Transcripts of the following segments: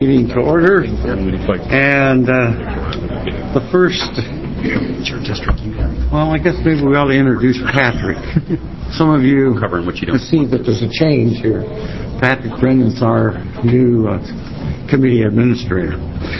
Meeting to order, and the first, well, I guess maybe we ought to introduce Patrick. Some of you can see that there's a change here. Patrick Brennan's our new committee administrator.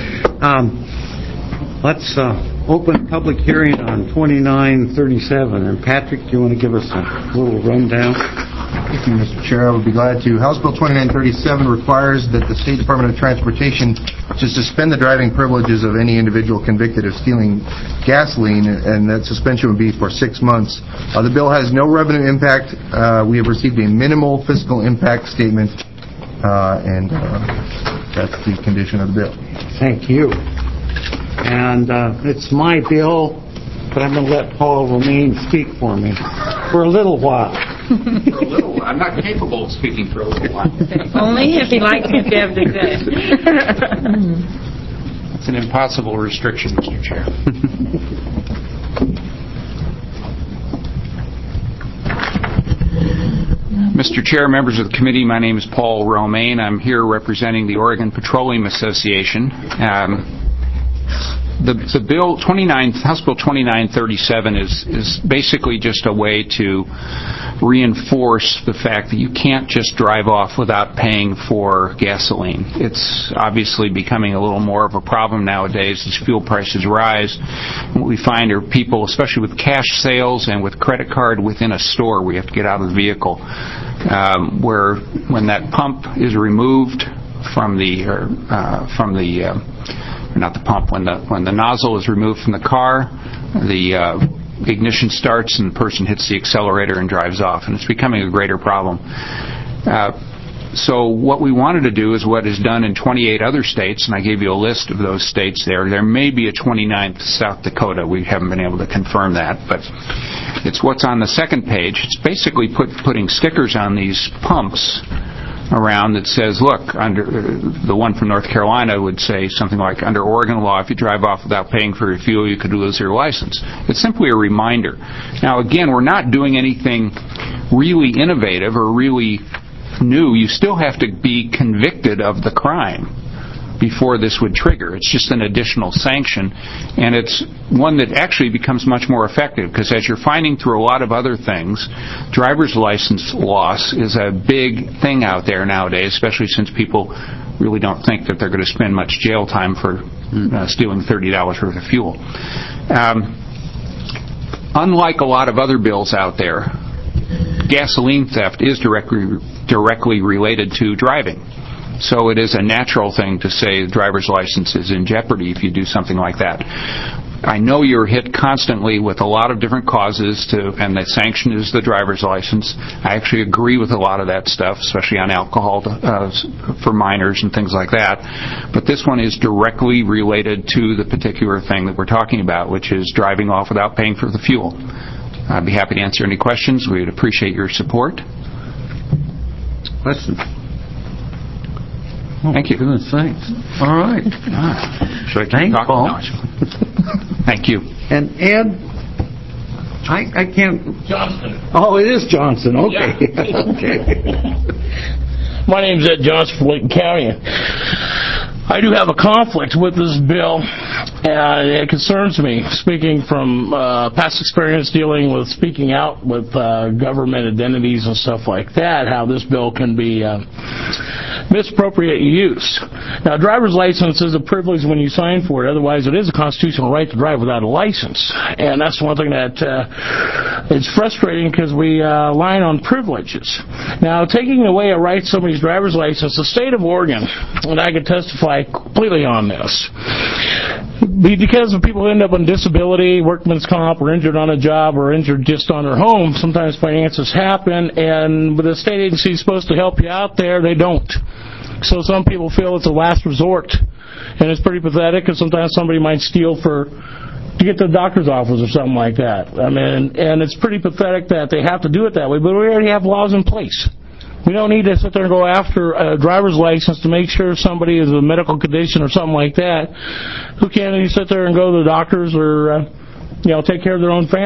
Let's open public hearing on 2937. And Patrick, do you want to give us a little rundown? Thank you, Mr. Chair. I would be glad to. House Bill 2937 requires that the State Department of Transportation to suspend the driving privileges of any individual convicted of stealing gasoline, and that suspension would be for 6 months. The bill has no revenue impact. We have received a minimal fiscal impact statement, and that's the condition of the bill. Thank you. And it's my bill, but I'm going to let Paul Romaine speak for me for a little while. For a little while. I'm not capable of speaking for a little while. Only if he likes me to have the good. It's an impossible restriction, Mr. Chair. Mr. Chair, members of the committee, my name is Paul Romaine. I'm here representing the Oregon Petroleum Association. The bill House Bill 2937 is basically just a way to reinforce the fact that you can't just drive off without paying for gasoline. It's obviously becoming a little more of a problem nowadays as fuel prices rise. What we find are people, especially with cash sales and with credit card within a store, we have to get out of the vehicle, where when that pump is removed from not the pump, when the nozzle is removed from the car, the ignition starts and the person hits the accelerator and drives off, and it's becoming a greater problem. So what we wanted to do is what is done in 28 other states, and I gave you a list of those states there. There may be a 29th, South Dakota. We haven't been able to confirm that, but it's what's on the second page. It's basically putting stickers on these pumps around that says, look, under the one from North Carolina would say something like, under Oregon law, if you drive off without paying for your fuel, you could lose your license. It's simply a reminder. Now, again, we're not doing anything really innovative or really new. You still have to be convicted of the crime before this would trigger. It's just an additional sanction, and it's one that actually becomes much more effective, because as you're finding through a lot of other things, driver's license loss is a big thing out there nowadays, especially since people really don't think that they're going to spend much jail time for stealing $30 worth of fuel. Unlike a lot of other bills out there, gasoline theft is directly related to driving. So it is a natural thing to say the driver's license is in jeopardy if you do something like that. I know you're hit constantly with a lot of different causes, and the sanction is the driver's license. I actually agree with a lot of that stuff, especially on alcohol for minors and things like that. But this one is directly related to the particular thing that we're talking about, which is driving off without paying for the fuel. I'd be happy to answer any questions. We'd appreciate your support. Questions? Thank you. Goodness sakes. All right. Should I keep talking? Paul. No. Thank you. And Ed, I can't. Johnston. Oh, it is Johnson. Okay. Yeah. Okay. My name's Ed Johnson from Layton County. I do have a conflict with this bill, and it concerns me, speaking from past experience dealing with speaking out with government identities and stuff like that, how this bill can be misappropriate use. Now, a driver's license is a privilege when you sign for it. Otherwise, it is a constitutional right to drive without a license. And that's one thing that is frustrating, because we line on privileges. Now, taking away a right to somebody's driver's license, the state of Oregon, and I can testify completely on this, because when people end up on disability, workman's comp, or injured on a job, or injured just on their home, sometimes finances happen, and the state agency is supposed to help you out there, they don't. So some people feel it's a last resort, and it's pretty pathetic, because sometimes somebody might steal to get to the doctor's office or something like that. I mean, and it's pretty pathetic that they have to do it that way, but we already have laws in place. We don't need to sit there and go after a driver's license to make sure somebody is a medical condition or something like that. Who can't sit there and go to the doctors or take care of their own family?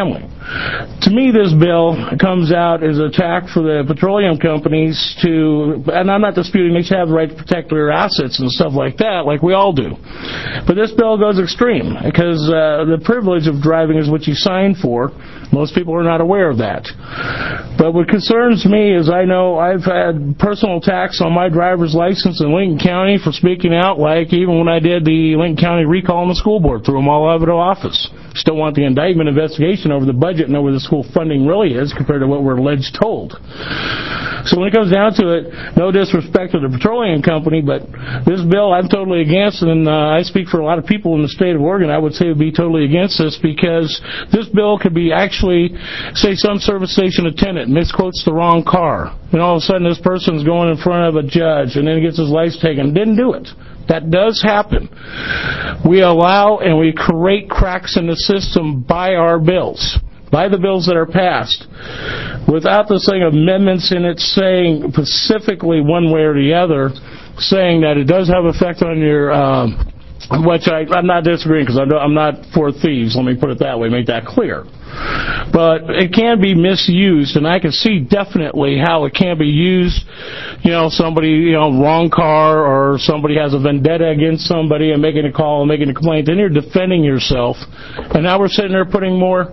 To me, this bill comes out as an attack for the petroleum companies and I'm not disputing they should have the right to protect their assets and stuff like that, like we all do. But this bill goes extreme, because the privilege of driving is what you sign for. Most people are not aware of that. But what concerns me is I know I've had personal attacks on my driver's license in Lincoln County for speaking out, like even when I did the Lincoln County recall on the school board, threw them all out of the office. Still want the indictment investigation over the budget and know where the school funding really is compared to what we're alleged told. So when it comes down to it, no disrespect to the petroleum company, but this bill I'm totally against, and I speak for a lot of people in the state of Oregon. I would say would be totally against this, because this bill could be actually, say, some service station attendant misquotes the wrong car, and all of a sudden this person's going in front of a judge and then gets his license taken. Didn't do it. That does happen. We allow and we create cracks in the system by our bills, by the bills that are passed, without this thing of amendments in it saying specifically one way or the other, saying that it does have effect on your, which I'm not disagreeing, because I'm not for thieves, let me put it that way, make that clear. But it can be misused, and I can see definitely how it can be used. Somebody, wrong car, or somebody has a vendetta against somebody and making a call and making a complaint. Then you're defending yourself. And now we're sitting there putting more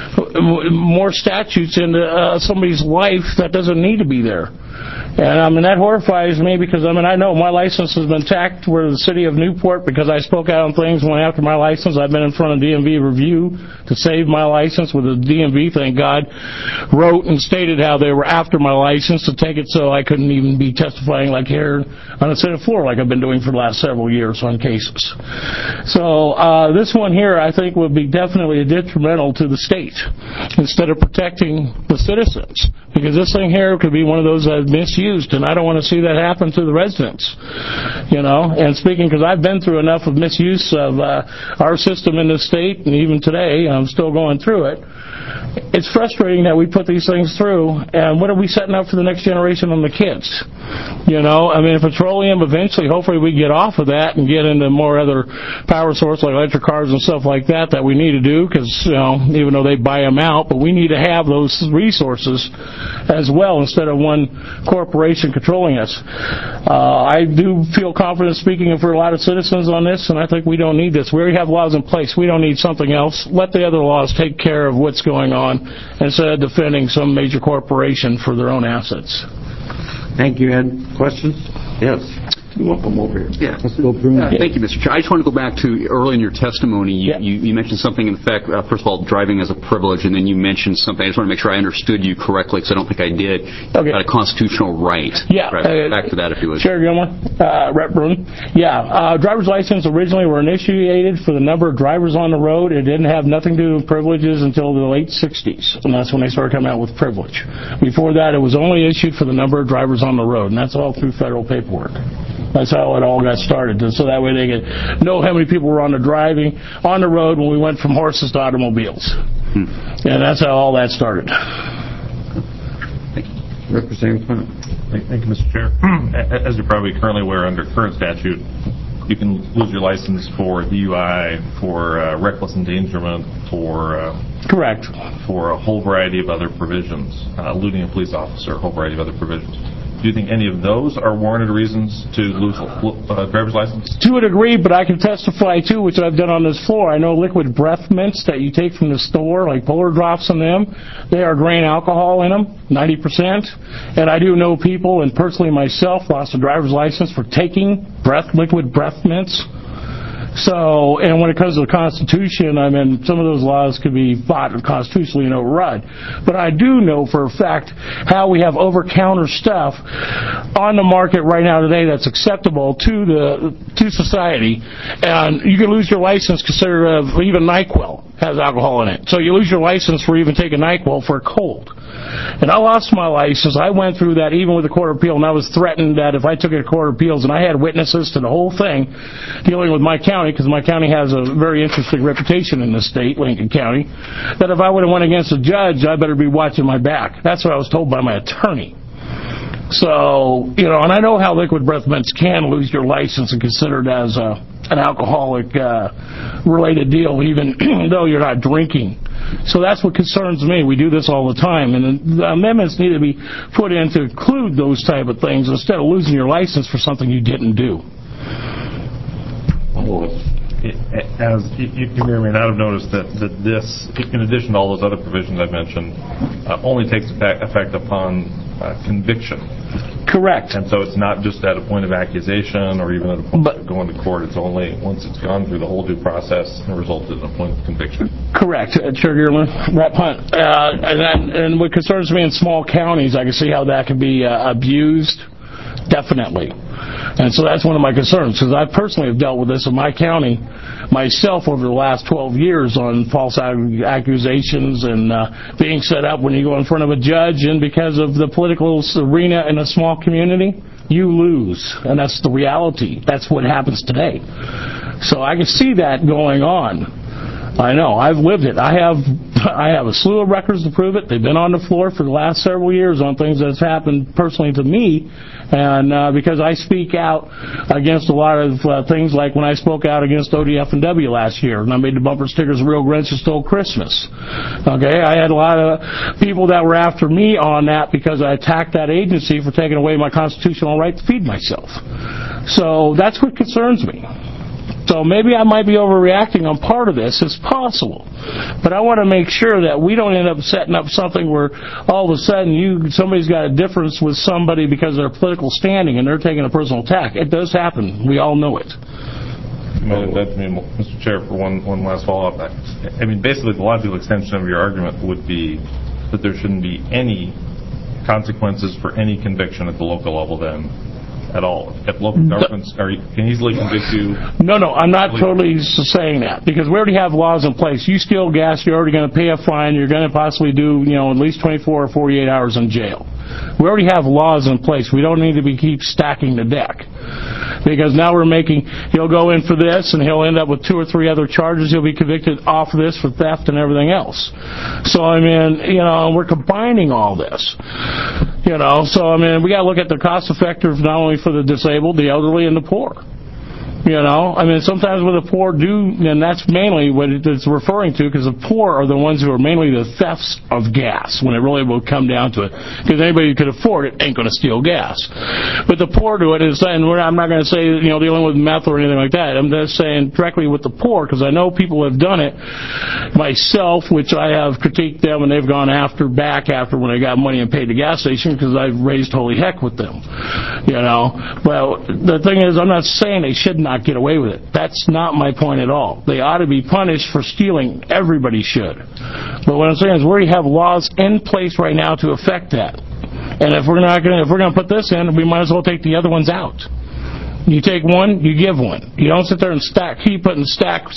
statutes into somebody's life that doesn't need to be there. And that horrifies me, because I know my license has been tacked with the city of Newport because I spoke out on things when after my license. I've been in front of DMV review to save my license, with the DMV, thank God, wrote and stated how they were after my license to take it so I couldn't even be testifying like here on the Senate floor like I've been doing for the last several years on cases. So this one here I think would be definitely detrimental to the state instead of protecting the citizens, because this thing here could be one of those that misused, and I don't want to see that happen to the residents. And speaking, because I've been through enough of misuse of our system in the state, and even today I'm still going through it. It's frustrating that we put these things through, and what are we setting up for the next generation on the kids? Petroleum, eventually, hopefully we get off of that and get into more other power sources like electric cars and stuff like that we need to do, because, even though they buy them out, but we need to have those resources as well instead of one corporation controlling us. I do feel confident speaking for a lot of citizens on this, and I think we don't need this. We already have laws in place. We don't need something else. Let the other laws take care of what's going on instead of defending some major corporation for their own assets. Thank you, Ed. Questions? Yes. You want them over here? Yeah. Let's go through them. Thank you, Mr. Chair. I just want to go back to early in your testimony. You mentioned something, in fact, first of all, driving as a privilege, and then you mentioned something. I just want to make sure I understood you correctly, because I don't think I did. Okay. About a constitutional right. Yeah. Back to that, if you would. Chair Gilmore, Rep. Bruin. Yeah. Driver's license originally were initiated for the number of drivers on the road. It didn't have nothing to do with privileges until the late 60s, and that's when they started coming out with privilege. Before that, it was only issued for the number of drivers on the road, and that's all through federal paperwork. That's how it all got started, so that way they could know how many people were on the road when we went from horses to automobiles. And that's how all that started. Representative Clement. Thank you, Mr. Chair. As you're probably currently aware, under current statute, you can lose your license for DUI, for reckless endangerment, for correct, for a whole variety of other provisions, eluding a police officer, a whole variety of other provisions. Do you think any of those are warranted reasons to lose a driver's license? To a degree, but I can testify too, which I've done on this floor. I know liquid breath mints that you take from the store, like Polar Drops in them, they are grain alcohol in them, 90%. And I do know people, and personally myself, lost a driver's license for taking liquid breath mints. So, and when it comes to the Constitution, some of those laws could be fought constitutionally and override. But I do know for a fact how we have over-counter stuff on the market right now today that's acceptable to society. And you can lose your license considered even NyQuil has alcohol in it. So you lose your license for even taking NyQuil for a cold. And I lost my license. I went through that even with the Court of Appeal, and I was threatened that if I took it to Court of Appeals, and I had witnesses to the whole thing dealing with my county, because my county has a very interesting reputation in the state, Lincoln County, that if I would have went against a judge, I better be watching my back. That's what I was told by my attorney. So, and I know how liquid breath mints can lose your license and considered as an alcoholic related deal, even though you're not drinking. So that's what concerns me. We do this all the time, and the amendments need to be put in to include those type of things instead of losing your license for something you didn't do. As you may or may not have noticed that this, in addition to all those other provisions I mentioned, only takes effect upon conviction. Correct. And so it's not just at a point of accusation or even at a point of going to court. It's only once it's gone through the whole due process and resulted in a point of conviction. Correct. Chair Gearman, Rep. Hunt. And what concerns me in small counties, I can see how that can be abused. Definitely. And so that's one of my concerns, because I personally have dealt with this in my county myself over the last 12 years on false accusations and being set up when you go in front of a judge, and because of the political arena in a small community, you lose. And that's the reality. That's what happens today. So I can see that going on. I know. I've lived it. I have a slew of records to prove it. They've been on the floor for the last several years on things that's happened personally to me, and because I speak out against a lot of things, like when I spoke out against ODF&W last year, and I made the bumper stickers "Real Grinch Stole Christmas." Okay, I had a lot of people that were after me on that because I attacked that agency for taking away my constitutional right to feed myself. So that's what concerns me. So maybe I might be overreacting on part of this. It's possible. But I want to make sure that we don't end up setting up something where all of a sudden somebody's got a difference with somebody because of their political standing and they're taking a personal attack. It does happen. We all know it. Mr. Chair, for one last follow-up. I mean, basically the logical extension of your argument would be that there shouldn't be any consequences for any conviction at the local level then. At all. If local governments can easily convict you. No, I'm not totally saying that, because we already have laws in place. You steal gas, you're already going to pay a fine. You're going to possibly do, at least 24 or 48 hours in jail. We already have laws in place. We don't need to keep stacking the deck, because now he'll go in for this and he'll end up with 2 or 3 other charges. He'll be convicted off of this for theft and everything else. So we're combining all this. So we got to look at the cost effective not only for the disabled, the elderly, and the poor. Sometimes what the poor do, and that's mainly what it's referring to, because the poor are the ones who are mainly the thefts of gas, when it really will come down to it. Because anybody who could afford it ain't going to steal gas. But the poor do it, and I'm not going to say, dealing with meth or anything like that. I'm just saying directly with the poor, because I know people have done it. Myself, which I have critiqued them, and they've gone back after when I got money and paid the gas station, because I've raised holy heck with them. Well, the thing is, I'm not saying they should not get away with it. That's not my point at all. They ought to be punished for stealing. Everybody should. But what I'm saying is we already have laws in place right now to affect that. And if we're going to put this in, we might as well take the other ones out. You take one, you give one. You don't sit there and keep putting stack,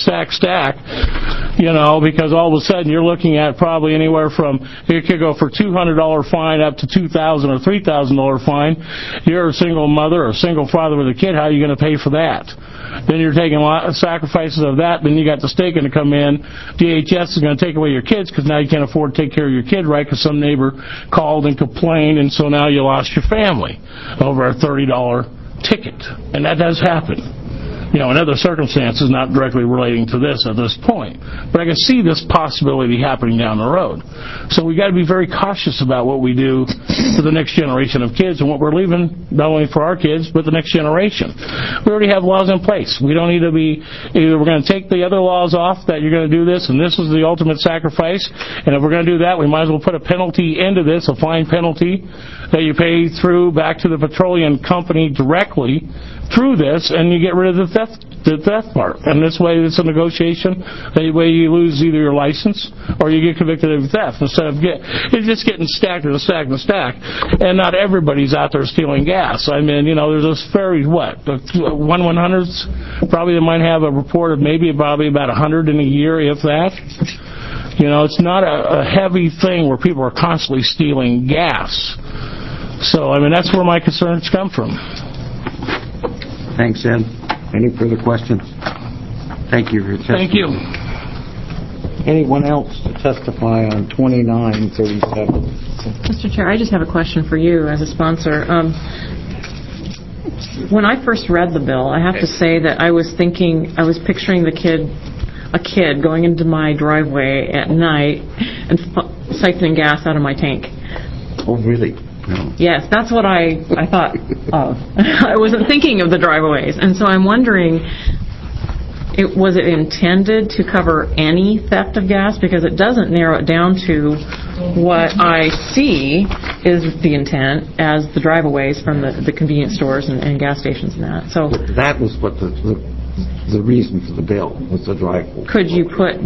because all of a sudden you're looking at probably anywhere from, you could go for $200 fine up to $2,000 or $3,000 fine. You're a single mother or a single father with a kid, how are you going to pay for that? Then you're taking a lot of sacrifices of that. Then you got the state going to come in. DHS is going to take away your kids because now you can't afford to take care of your kid, right? Because some neighbor called and complained, and so now you lost your family over a $30 ticket. And that does happen. In other circumstances, not directly relating to this at this point. But I can see this possibility happening down the road. So we got to be very cautious about what we do for the next generation of kids and what we're leaving, not only for our kids, but the next generation. We already have laws in place. We don't need to be, either we're going to take the other laws off that you're going to do this, and this is the ultimate sacrifice, and if we're going to do that, we might as well put a penalty into this, a fine penalty that you pay through back to the petroleum company directly through this, and you get rid of the theft part. And this way it's a negotiation. That way you lose either your license or you get convicted of theft instead of it's just getting stacked and stacked and stacked. And not everybody's out there stealing gas. There's those very 1/100ths probably that might have a report of probably about 100 in a year, if that. It's not a heavy thing where people are constantly stealing gas. So that's where my concerns come from. Thanks, Ed. Any further questions? Thank you for your testimony. Thank you. Anyone else to testify on 2937? Mr. Chair, I just have a question for you as a sponsor. When I first read the bill, I have to say that I was picturing a kid going into my driveway at night and siphoning gas out of my tank. Oh, really? No. Yes, that's what I thought of. I wasn't thinking of the driveways. And so I'm wondering, was it intended to cover any theft of gas? Because it doesn't narrow it down to what I see is the intent as the driveways from the convenience stores and gas stations and that. So that was what the reason for the bill was the driveway. Could you put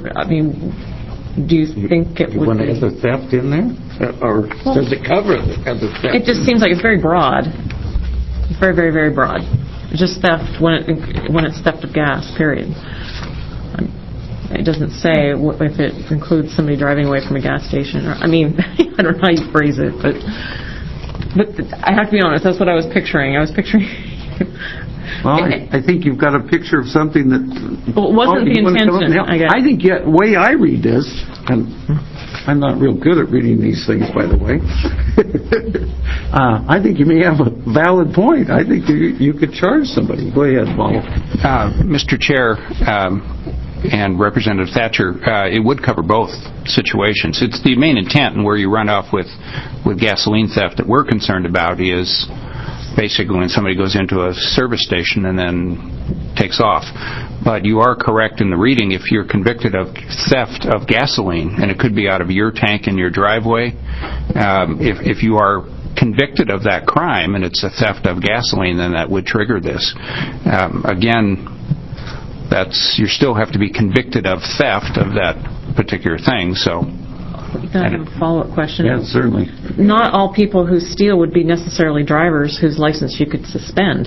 do you think it would want to have the theft in there? Or does it cover the theft? It just seems like it's very broad. It's very, very, very broad. It's just theft when it's theft of gas, period. It doesn't say if it includes somebody driving away from a gas station. I don't know how you phrase it, but I have to be honest, that's what I was picturing. I was picturing... Well, I think you've got a picture of something that... Well, it wasn't the intention, I guess. I think the way I read this, and I'm not real good at reading these things, by the way, I think you may have a valid point. I think you could charge somebody. Go ahead, Paul. Mr. Chair and Representative Thatcher, it would cover both situations. It's the main intent and where you run off with gasoline theft that we're concerned about is basically when somebody goes into a service station and then takes off. But you are correct in the reading. If you're convicted of theft of gasoline, and it could be out of your tank in your driveway, if you are convicted of that crime and it's a theft of gasoline, then that would trigger this. Again, you still have to be convicted of theft of that particular thing. So. I have a follow-up question. Yeah, certainly. Not all people who steal would be necessarily drivers whose license you could suspend.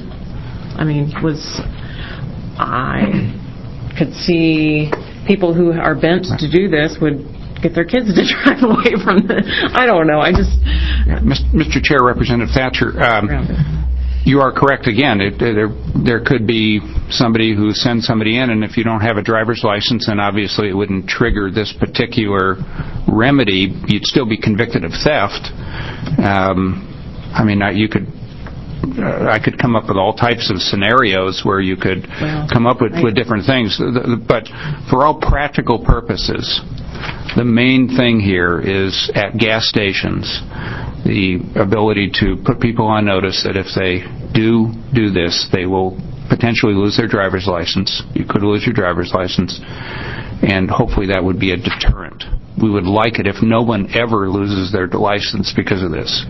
I could see people who are bent to do this would get their kids to drive away from I don't know. Mr. Chair, Representative Thatcher, you are correct again. There could be somebody who sends somebody in, and if you don't have a driver's license, then obviously it wouldn't trigger this particular remedy. You'd still be convicted of theft. I could come up with all types of scenarios where you could come up with different things. But for all practical purposes, the main thing here is at gas stations, the ability to put people on notice that if they do this, they will potentially lose their driver's license. You could lose your driver's license, and hopefully that would be a deterrent. We would like it if no one ever loses their license because of this.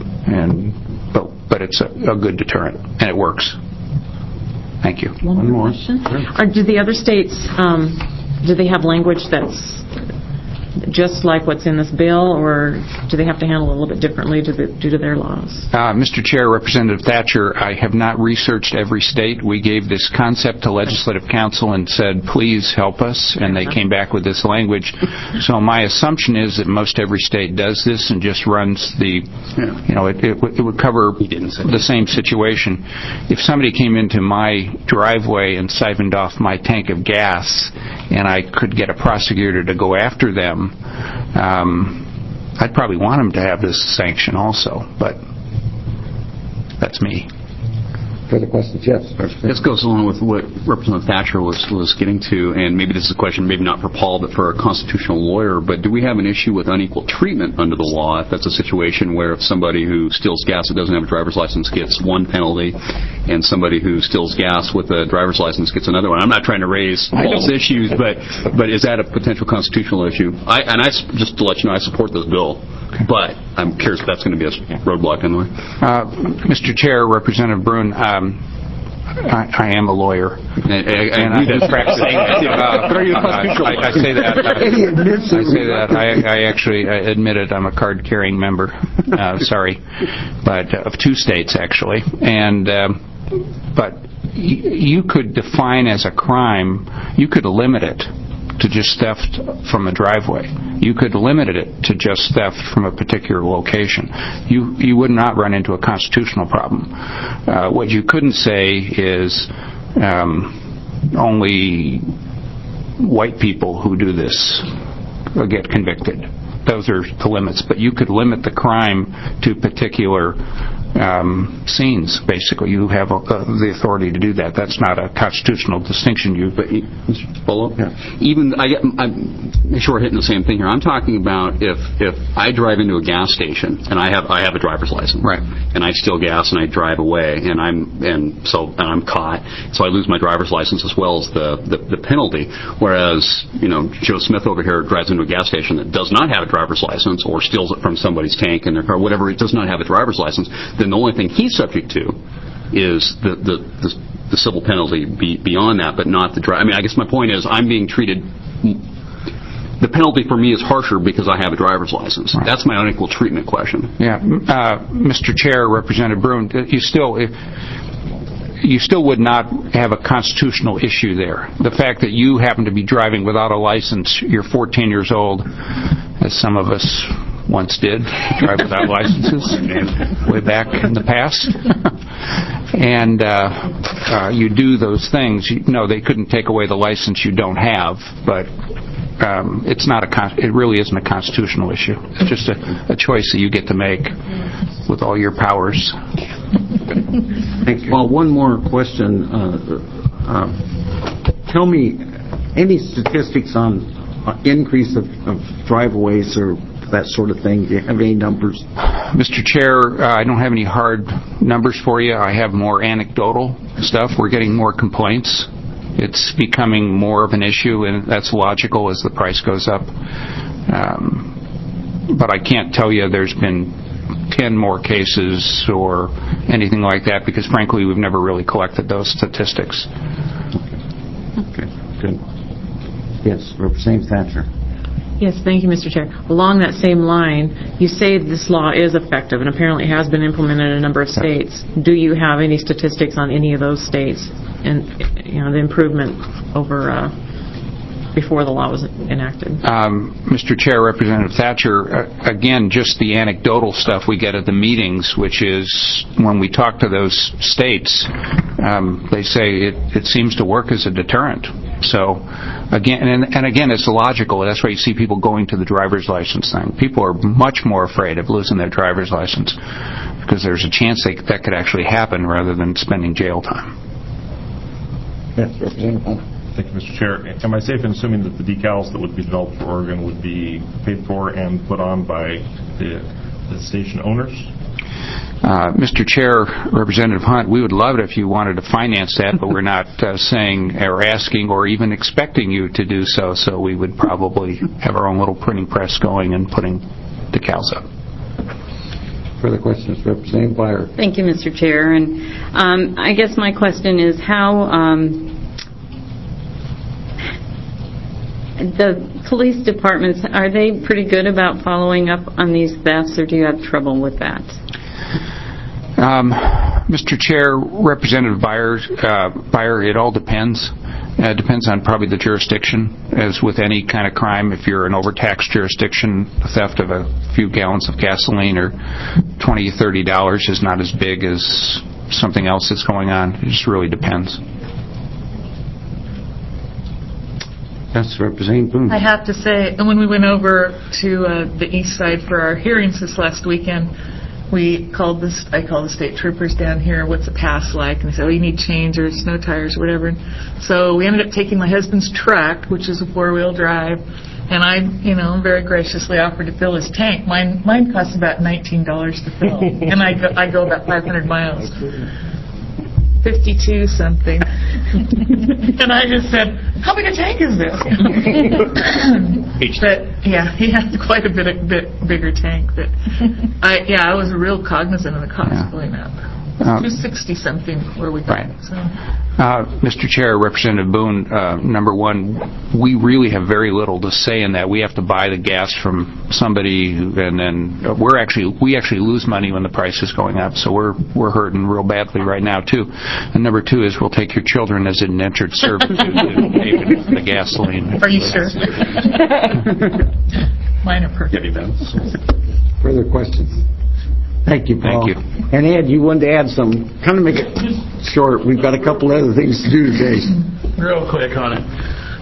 But it's a good deterrent, and it works. Thank you. One more question. Do the other states, do they have language that's just like what's in this bill, or do they have to handle it a little bit differently due to their laws? Mr. Chair, Representative Thatcher, I have not researched every state. We gave this concept to Legislative Council and said, please help us, and they came back with this language. So my assumption is that most every state does this and just runs it would cover the same situation. If somebody came into my driveway and siphoned off my tank of gas, and I could get a prosecutor to go after them, I'd probably want them to have this sanction also, but that's me. Further questions? Yes. This goes along with what Representative Thatcher was getting to, and maybe this is a question maybe not for Paul, but for a constitutional lawyer, but do we have an issue with unequal treatment under the law if that's a situation where if somebody who steals gas that doesn't have a driver's license gets one penalty, and somebody who steals gas with a driver's license gets another one? I'm not trying to raise false issues, but is that a potential constitutional issue? Just to let you know, I support this bill, but I'm curious if that's going to be a roadblock in the way. Mr. Chair, Representative Brune, I am a lawyer. I say that. I actually admit it. I'm a card-carrying member. Sorry, but of 2 states actually. But you could define as a crime. You could limit it to just theft from a driveway. You could limit it to just theft from a particular location. You would not run into a constitutional problem. What you couldn't say is only white people who do this get convicted. Those are the limits. But you could limit the crime to particular scenes, basically. You have the authority to do that. That's not a constitutional distinction. Follow up? Yeah. Even, I'm sure we're hitting the same thing here. I'm talking about if I drive into a gas station, and I have a driver's license. Right. And I steal gas and I drive away, and I'm caught, so I lose my driver's license as well as the penalty. Whereas, Joe Smith over here drives into a gas station that does not have a driver's license, or steals it from somebody's tank in their car, whatever, it does not have a driver's license, then the only thing he's subject to is the civil penalty beyond that, but not the drive. I mean, I guess my point is I'm being treated. The penalty for me is harsher because I have a driver's license. Right. That's my unequal treatment question. Yeah, Mr. Chair, Representative Brune, you still would not have a constitutional issue there. The fact that you happen to be driving without a license, you're 14 years old, as some of us once did, drive without licenses way back in the past. And you do those things. They couldn't take away the license you don't have, but it really isn't a constitutional issue. It's just a choice that you get to make with all your powers. Thank you. Well, one more question. Tell me any statistics on increase of driveaways or that sort of thing. Do you have any numbers? Mr. Chair, I don't have any hard numbers for you. I have more anecdotal stuff. We're getting more complaints. It's becoming more of an issue, and that's logical as the price goes up. But I can't tell you there's been 10 more cases or anything like that, because frankly we've never really collected those statistics. Okay, good. Yes, Representative Thatcher. Yes, thank you, Mr. Chair. Along that same line, you say this law is effective and apparently has been implemented in a number of states. Do you have any statistics on any of those states and the improvement over before the law was enacted? Mr. Chair, Representative Thatcher, again, just the anecdotal stuff we get at the meetings, which is when we talk to those states, they say it seems to work as a deterrent. So, again, and again, it's illogical. That's why you see people going to the driver's license thing. People are much more afraid of losing their driver's license because there's a chance that could actually happen rather than spending jail time. Yes, Representative Hunt. Thank you, Mr. Chair. Am I safe in assuming that the decals that would be developed for Oregon would be paid for and put on by the station owners? Mr. Chair, Representative Hunt, we would love it if you wanted to finance that, but we're not saying or asking or even expecting you to do so, so we would probably have our own little printing press going and putting decals up. Further questions, Representative Byer. Thank you, Mr. Chair. And I guess my question is how the police departments, are they pretty good about following up on these thefts, or do you have trouble with that? Mr. Chair, Representative Byer, it all depends. It depends on probably the jurisdiction. As with any kind of crime, if you're an overtaxed jurisdiction, the theft of a few gallons of gasoline or $20 or $30 is not as big as something else that's going on. It just really depends. Yes, Representative Boone. I have to say, when we went over to the east side for our hearings this last weekend, I called the state troopers down here, what's a pass like? And they said, you need change or snow tires or whatever. So we ended up taking my husband's truck, which is a 4-wheel drive, and I, very graciously offered to fill his tank. Mine costs about $19 to fill, and I go about 500 miles. 52 something. And I just said, how big a tank is this? But yeah, he had quite a bit bigger tank. But I was real cognizant of the cost going up. $260 something where we got it. So. Mr. Chair, Representative Boone, number one, we really have very little to say in that. We have to buy the gas from somebody, and then we actually lose money when the price is going up. So we're hurting real badly right now too. And number two is we'll take your children as indentured servants to pay for the gasoline. Are you sure? Mine are perfect. Further questions? Thank you, Paul. Thank you. And Ed, you wanted to add some, kind of make it short. We've got a couple other things to do today. Real quick on it.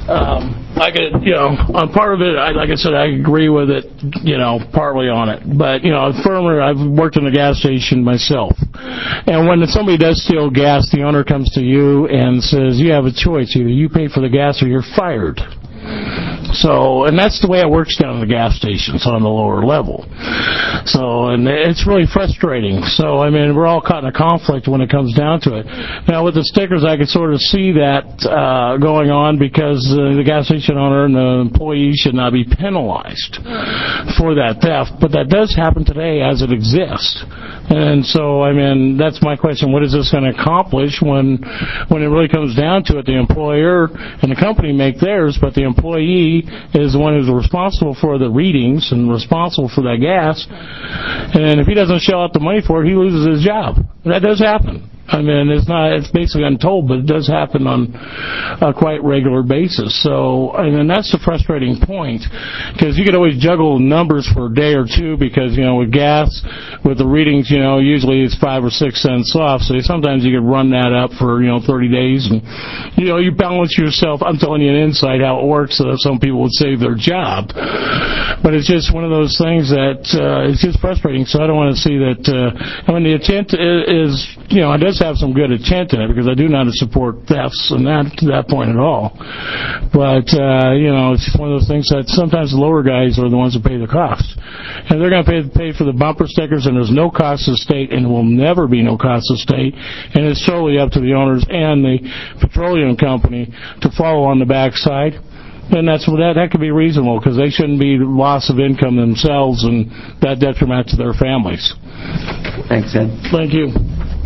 I could, on part of it, like I said, I agree with it, partly on it. But, firmly, I've worked in a gas station myself. And when somebody does steal gas, the owner comes to you and says, you have a choice. Either you pay for the gas or you're fired. So, and that's the way it works down at the gas stations on the lower level. So, and it's really frustrating. So, we're all caught in a conflict when it comes down to it. Now, with the stickers, I can sort of see that going on because the gas station owner and the employee should not be penalized for that theft. But that does happen today as it exists. And so, that's my question. What is this going to accomplish when it really comes down to it? The employer and the company make theirs, but the employee is the one who's responsible for the readings and responsible for that gas. And if he doesn't shell out the money for it, he loses his job. That does happen. It's basically untold, but it does happen on a quite regular basis. So, that's the frustrating point, because you could always juggle numbers for a day or two because, with gas, with the readings, usually it's 5 or 6 cents off. So sometimes you could run that up for, 30 days and, you balance yourself. I'm telling you an insight how it works so that some people would save their job. But it's just one of those things that, it's just frustrating. So I don't want to see that, the intent is, it does have some good intent in it because I do not support thefts and to that point at all. But, it's just one of those things that sometimes the lower guys are the ones who pay the cost. And they're going to pay for the bumper stickers, and there's no cost to the state and will never be no cost to the state. And it's totally up to the owners and the petroleum company to follow on the backside. And that could be reasonable because they shouldn't be loss of income themselves and that detriment to their families. Thanks, Ed. Thank you.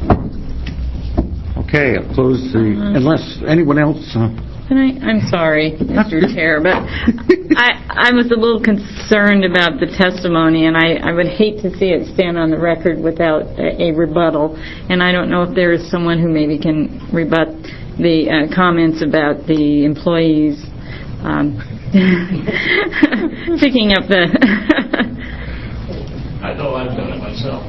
Okay, I'll close unless anyone else... I'm sorry, Mr. Chair, but I was a little concerned about the testimony, and I would hate to see it stand on the record without a rebuttal. And I don't know if there is someone who maybe can rebut the comments about the employees picking up the... I know I've done it myself.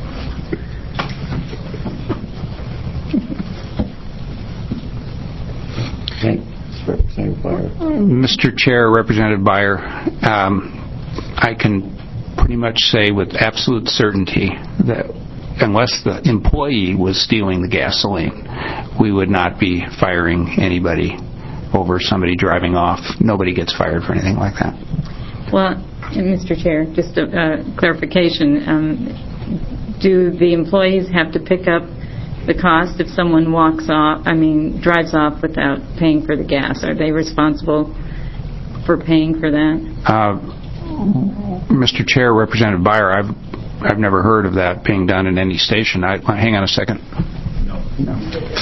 Mr. Chair, Representative Beyer, I can pretty much say with absolute certainty that unless the employee was stealing the gasoline, we would not be firing anybody over somebody driving off. Nobody gets fired for anything like that. Well, Mr. Chair, just a clarification. Do the employees have to pick up the cost if someone drives off without paying for the gas? Are they responsible for paying for that? Mr. Chair, Representative Beyer, I've never heard of that being done in any station. Hang on a second. No.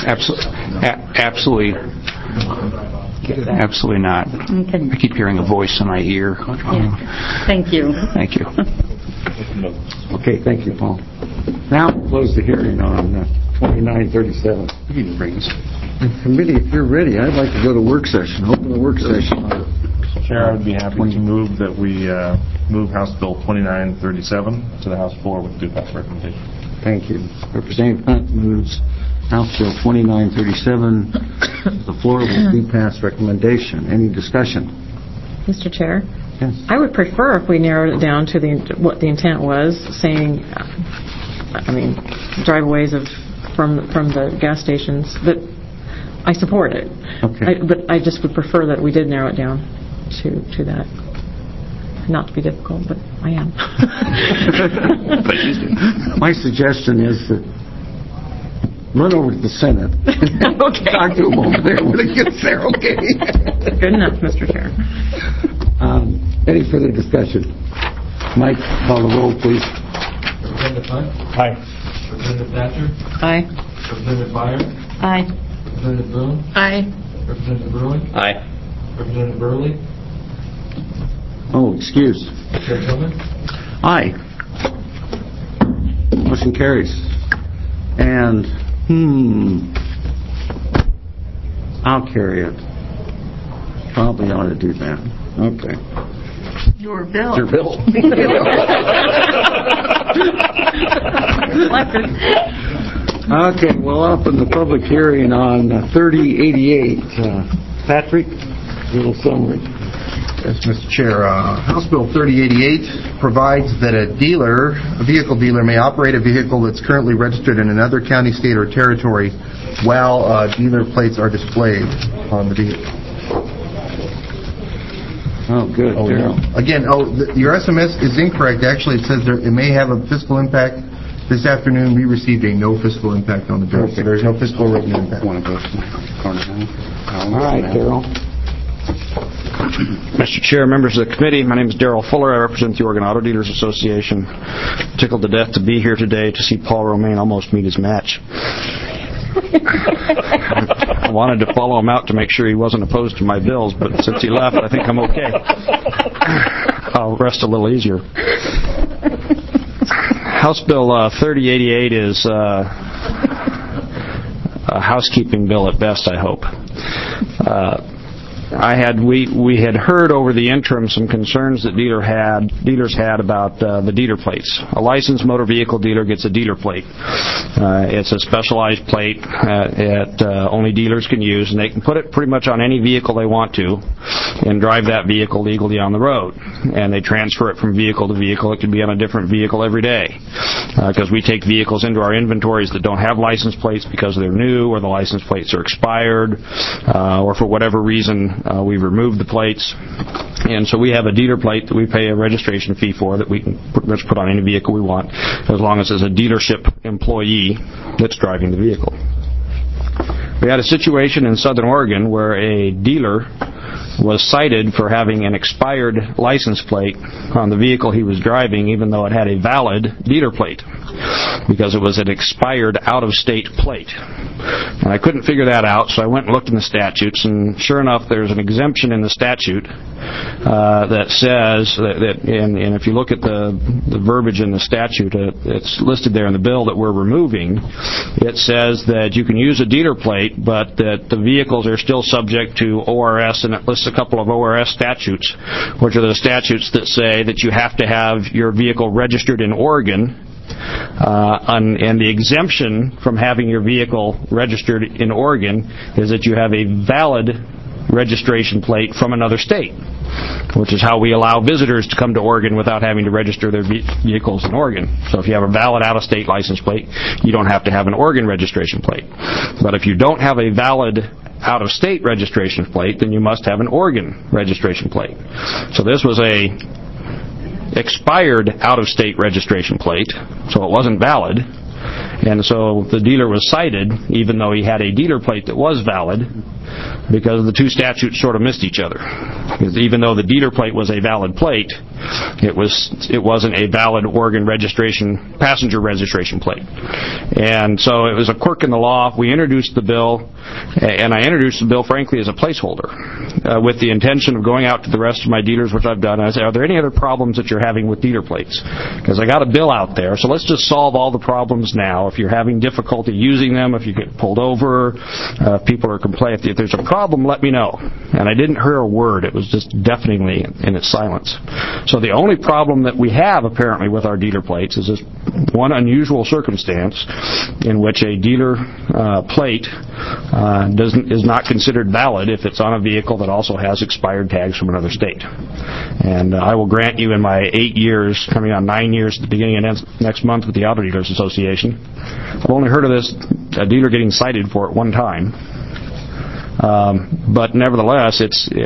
Absolutely not. Okay. I keep hearing a voice in my ear. Yeah. Thank you. Thank you. Okay, thank you, Paul. Now we'll close the hearing on 2937. Committee, if you're ready, I'd like to go to work session. Open the work session. Chair, I would be happy to move that we move House Bill 2937 to the House floor with due pass recommendation. Thank you. Representative Hunt moves House Bill 2937 to the floor with due pass recommendation. Any discussion? Mr. Chair? Yes. I would prefer if we narrowed it down to what the intent was, saying, driveaways from the gas stations. But I support it. Okay. But I just would prefer that we did narrow it down to that. Not to be difficult, but I am. My suggestion is that run over to the Senate. Okay. Talk to them over there when it gets there, okay? Good enough, Mr. Chair. Any further discussion? Mike, call the roll, please. Representative Hunt? Aye. Representative Thatcher? Aye. Representative Beyer? Aye. Representative Boone? Aye. Representative Bruin? Aye. Representative Burley? Oh, excuse. Chair Tillman? Aye. Motion carries. And, I'll carry it. Probably ought to do that. Okay. Your bill. Your bill. Okay, we'll open the public hearing on 3088. Patrick? Little summary. Yes, Mr. Chair. House Bill 3088 provides that a vehicle dealer may operate a vehicle that's currently registered in another county, state, or territory while dealer plates are displayed on the vehicle. Oh, good. Again, your SMS is incorrect. Actually, it says it may have a fiscal impact. This afternoon, we received a no fiscal impact on the bill. So there's no fiscal revenue impact. One of those. All right, Darrell. Mr. Chair, members of the committee, my name is Darrell Fuller. I represent the Oregon Auto Dealers Association. Tickled to death to be here today to see Paul Romaine almost meet his match. I wanted to follow him out to make sure he wasn't opposed to my bills, but since he left, I think I'm okay. I'll rest a little easier. House Bill 3088 is a housekeeping bill at best, I hope. We had heard over the interim some concerns that dealers had about the dealer plates. A licensed motor vehicle dealer gets a dealer plate. It's a specialized plate that only dealers can use, and they can put it pretty much on any vehicle they want to and drive that vehicle legally on the road. And they transfer it from vehicle to vehicle. It could be on a different vehicle every day because we take vehicles into our inventories that don't have license plates because they're new or the license plates are expired or for whatever reason we've removed the plates. And so we have a dealer plate that we pay a registration fee for that we can put on any vehicle we want as long as it's a dealership employee that's driving the vehicle. We had a situation in Southern Oregon where a dealer was cited for having an expired license plate on the vehicle he was driving even though it had a valid dealer plate because it was an expired out-of-state plate. And I couldn't figure that out, so I went and looked in the statutes, and sure enough, there's an exemption in the statute that says that and if you look at the verbiage in the statute, it's listed there in the bill that we're removing. It says that you can use a dealer plate, but that the vehicles are still subject to ORS, and it lists a couple of ORS statutes, which are the statutes that say that you have to have your vehicle registered in Oregon. And the exemption from having your vehicle registered in Oregon is that you have a valid registration plate from another state, which is how we allow visitors to come to Oregon without having to register their vehicles in Oregon. So if you have a valid out-of-state license plate, you don't have to have an Oregon registration plate. But if you don't have a valid out-of-state registration plate, then you must have an Oregon registration plate. So this was a expired out-of-state registration plate, so it wasn't valid. And so the dealer was cited, even though he had a dealer plate that was valid, because the two statutes sort of missed each other. Because even though the dealer plate was a valid plate, it wasn't a valid Oregon passenger registration plate. And so it was a quirk in the law. We introduced the bill, and I introduced the bill, frankly, as a placeholder, with the intention of going out to the rest of my dealers, which I've done, and I said, are there any other problems that you're having with dealer plates? Because I got a bill out there, so let's just solve all the problems now. If you're having difficulty using them, if you get pulled over, if people are complaining, if there's a problem, let me know. And I didn't hear a word. It was just deafeningly in its silence. So the only problem that we have, apparently, with our dealer plates is this one unusual circumstance in which a dealer plate is not considered valid if it's on a vehicle that also has expired tags from another state. And I will grant you in my 8 years, coming on 9 years at the beginning of next month with the Auto Dealers Association, I've only heard of a dealer getting cited for it one time. But nevertheless,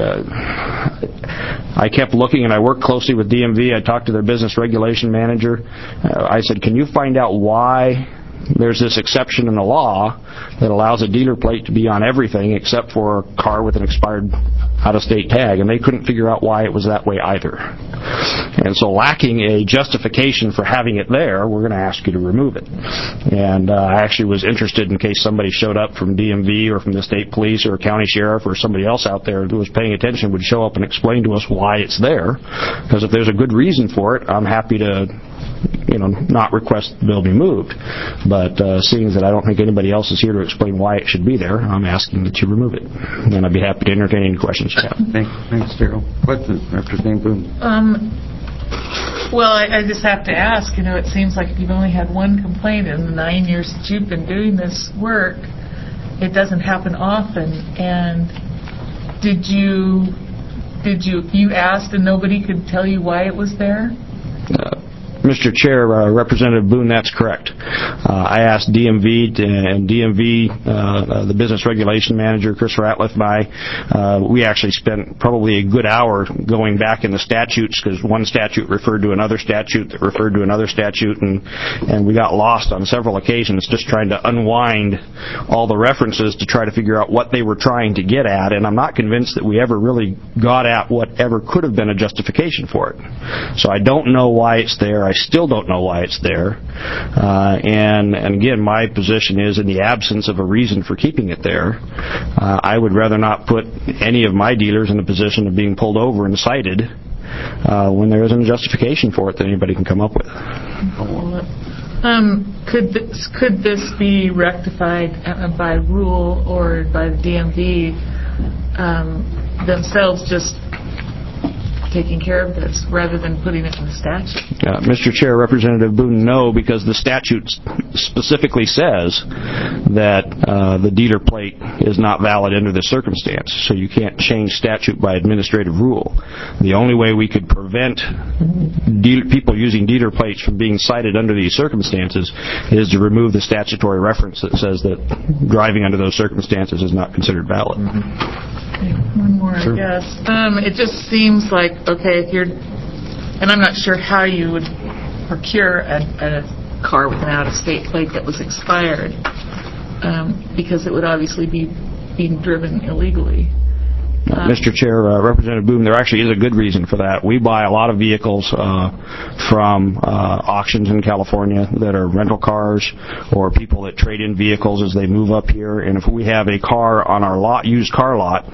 I kept looking, and I worked closely with DMV. I talked to their business regulation manager. I said, can you find out why there's this exception in the law that allows a dealer plate to be on everything except for a car with an expired out-of-state tag? And they couldn't figure out why it was that way either. And so lacking a justification for having it there, we're going to ask you to remove it. And I actually was interested in case somebody showed up from DMV or from the state police or county sheriff or somebody else out there who was paying attention would show up and explain to us why it's there. Because if there's a good reason for it, I'm happy to not request the bill be moved. But seeing that I don't think anybody else is here to explain why it should be there, I'm asking that you remove it. And I'd be happy to entertain any questions you have. Thanks, Darrell. Questions, Representative Boone? Well, I just have to ask, it seems like if you've only had one complaint in the 9 years that you've been doing this work, it doesn't happen often. And Did you asked and nobody could tell you why it was there? Mr. Chair, Representative Boone, that's correct. I asked DMV, and DMV, the business regulation manager, Chris Ratliff, and I, we actually spent probably a good hour going back in the statutes, because one statute referred to another statute that referred to another statute, and we got lost on several occasions just trying to unwind all the references to try to figure out what they were trying to get at, and I'm not convinced that we ever really got at whatever could have been a justification for it. So I don't know why it's there. I still don't know why it's there. And again, my position is, in the absence of a reason for keeping it there, I would rather not put any of my dealers in a position of being pulled over and cited when there isn't a justification for it that anybody can come up with. Could this be rectified by rule or by the DMV themselves just taking care of this rather than putting it in the statute? Mr. Chair, Representative Boone, no, because the statute specifically says that the dealer plate is not valid under this circumstance, so you can't change statute by administrative rule. The only way we could prevent people using dealer plates from being cited under these circumstances is to remove the statutory reference that says that driving under those circumstances is not considered valid. One more, I guess. It just seems like, okay, if you're, and I'm not sure how you would procure a car with an out-of-state plate that was expired, because it would obviously be being driven illegally. Mr. Chair, Representative Boone, there actually is a good reason for that. We buy a lot of vehicles from auctions in California that are rental cars or people that trade in vehicles as they move up here. And if we have a car on our lot, used car lot,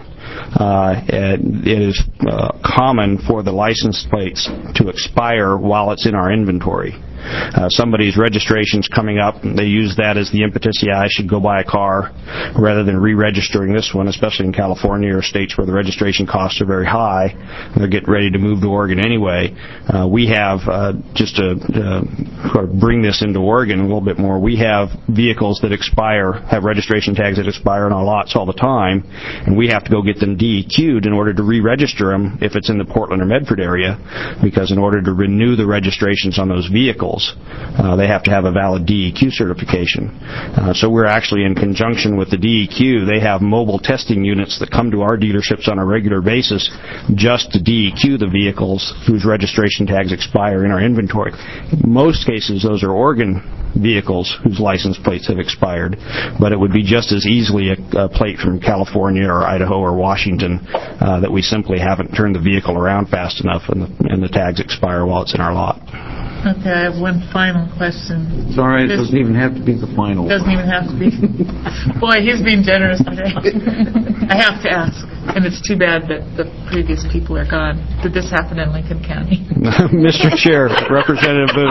it is common for the license plates to expire while it's in our inventory. Somebody's registration's coming up, and they use that as the impetus, yeah, I should go buy a car, rather than re-registering this one, especially in California or states where the registration costs are very high, and they're getting ready to move to Oregon anyway. We have, just to sort of bring this into Oregon a little bit more, we have vehicles that expire, have registration tags that expire on our lots all the time, and we have to go get them DEQ'd in order to re-register them if it's in the Portland or Medford area, because in order to renew the registrations on those vehicles, they have to have a valid DEQ certification. So we're actually in conjunction with the DEQ. They have mobile testing units that come to our dealerships on a regular basis just to DEQ the vehicles whose registration tags expire in our inventory. In most cases, those are Oregon vehicles whose license plates have expired, but it would be just as easily a plate from California or Idaho or Washington that we simply haven't turned the vehicle around fast enough and the tags expire while it's in our lot. Okay, I have one final question. It's all right. It doesn't even have to be the final. Doesn't even have to be. Boy, he's being generous today. I have to ask, and it's too bad that the previous people are gone. Did this happen in Lincoln County? Mr. Chair, Representative Boone.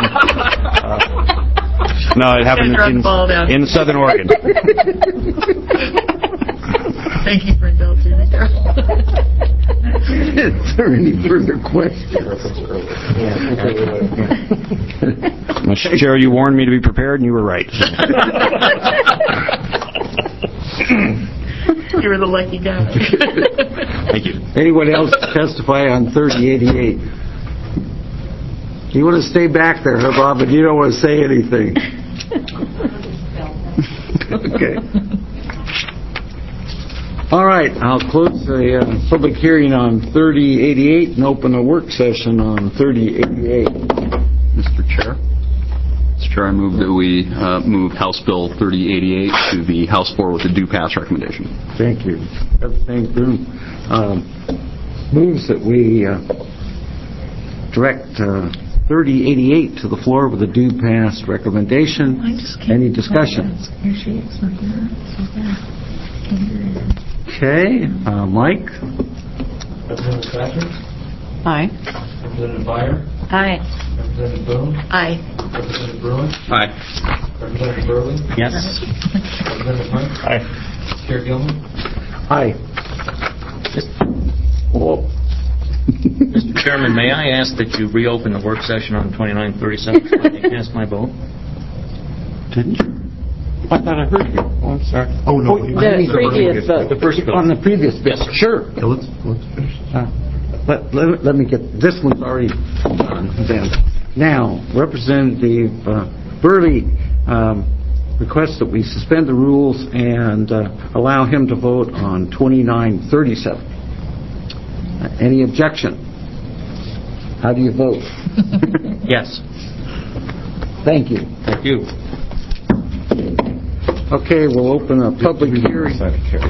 No, it happened in Southern Oregon. Thank you for indulging me. Is there any further questions? Mr. Chair, you warned me to be prepared, and you were right. You were the lucky guy. Thank you. Anyone else testify on 3088? You want to stay back there, huh, Bob? But you don't want to say anything. Okay. All right, I'll close the public hearing on 3088 and open a work session on 3088. Mr. Chair? Mr. Chair, I move that we move House Bill 3088 to the House floor with a due pass recommendation. Thank you. Representative Boone moves that we direct 3088 to the floor with a due pass recommendation. Any discussion? Okay, Mike? Representative Thatcher? Aye. Representative Byer? Aye. Representative Boone? Aye. Representative Bruin? Aye. Representative Burley? Yes. Representative Hunt? Aye. Chair Gilman? Aye. Mr. Chairman, may I ask that you reopen the work session on 2937 so I can cast my vote? Didn't you? I thought I heard you. Oh, I'm sorry. Oh, no. The previous vote. The first bill. On the previous bill. Yes, sure. Yeah, let's finish. Let me get, this one's already done then. Now, Representative Burley requests that we suspend the rules and allow him to vote on 2937. Any objection? How do you vote? Yes. Thank you. Thank you. Okay, we'll open a public hearing.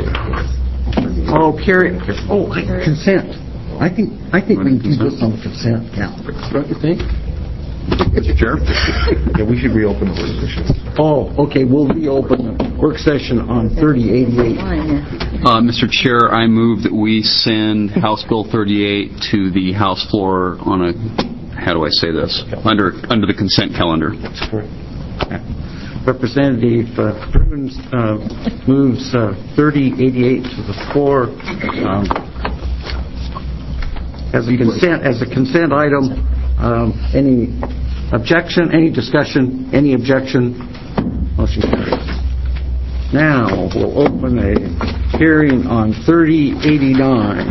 Oh, consent. I think we can do this on consent calendar. Don't you think? Mr. Chair? Yeah, we should reopen the work session. Oh, okay, we'll reopen the work session on 3088. Mr. Chair, I move that we send House Bill 38 to the House floor on a, how do I say this, under the consent calendar. That's correct. Representative Bruins moves 3088 to the floor as a consent item. Any objection? Any discussion? Any objection? Motion carries. Now we'll open a hearing on 3089.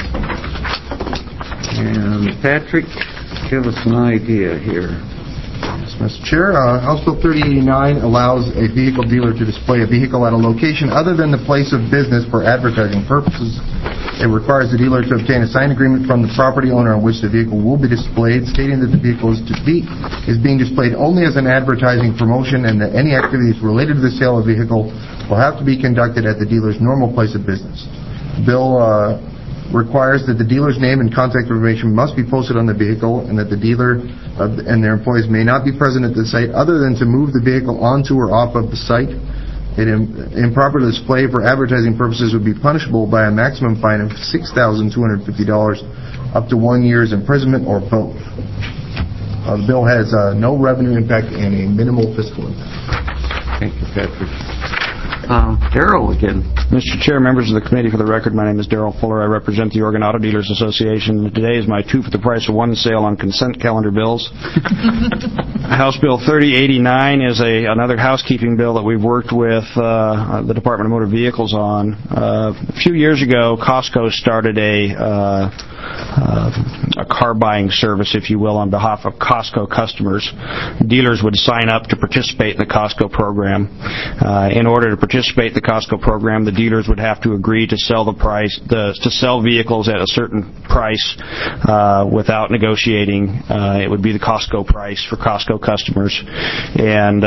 And Patrick, give us an idea here. Mr. Chair, House Bill 3089 allows a vehicle dealer to display a vehicle at a location other than the place of business for advertising purposes. It requires the dealer to obtain a signed agreement from the property owner on which the vehicle will be displayed, stating that the vehicle is being displayed only as an advertising promotion and that any activities related to the sale of the vehicle will have to be conducted at the dealer's normal place of business. The bill requires that the dealer's name and contact information must be posted on the vehicle and that the dealer and their employees may not be present at the site other than to move the vehicle onto or off of the site. An improper display for advertising purposes would be punishable by a maximum fine of $6,250 up to 1 year's imprisonment or both. The bill has no revenue impact and a minimal fiscal impact. Thank you, Patrick. Darrell again. Mr. Chair, members of the committee, for the record, my name is Darrell Fuller. I represent the Oregon Auto Dealers Association. Today is my 2 for the price of 1 sale on consent calendar bills. House Bill 3089 is another housekeeping bill that we've worked with the Department of Motor Vehicles on. A few years ago, Costco started a car buying service, if you will, on behalf of Costco customers. Dealers would sign up to participate in the Costco program. In order to participate in the Costco program, the dealers would have to agree to sell to sell vehicles at a certain price without negotiating. It would be the Costco price for Costco customers. And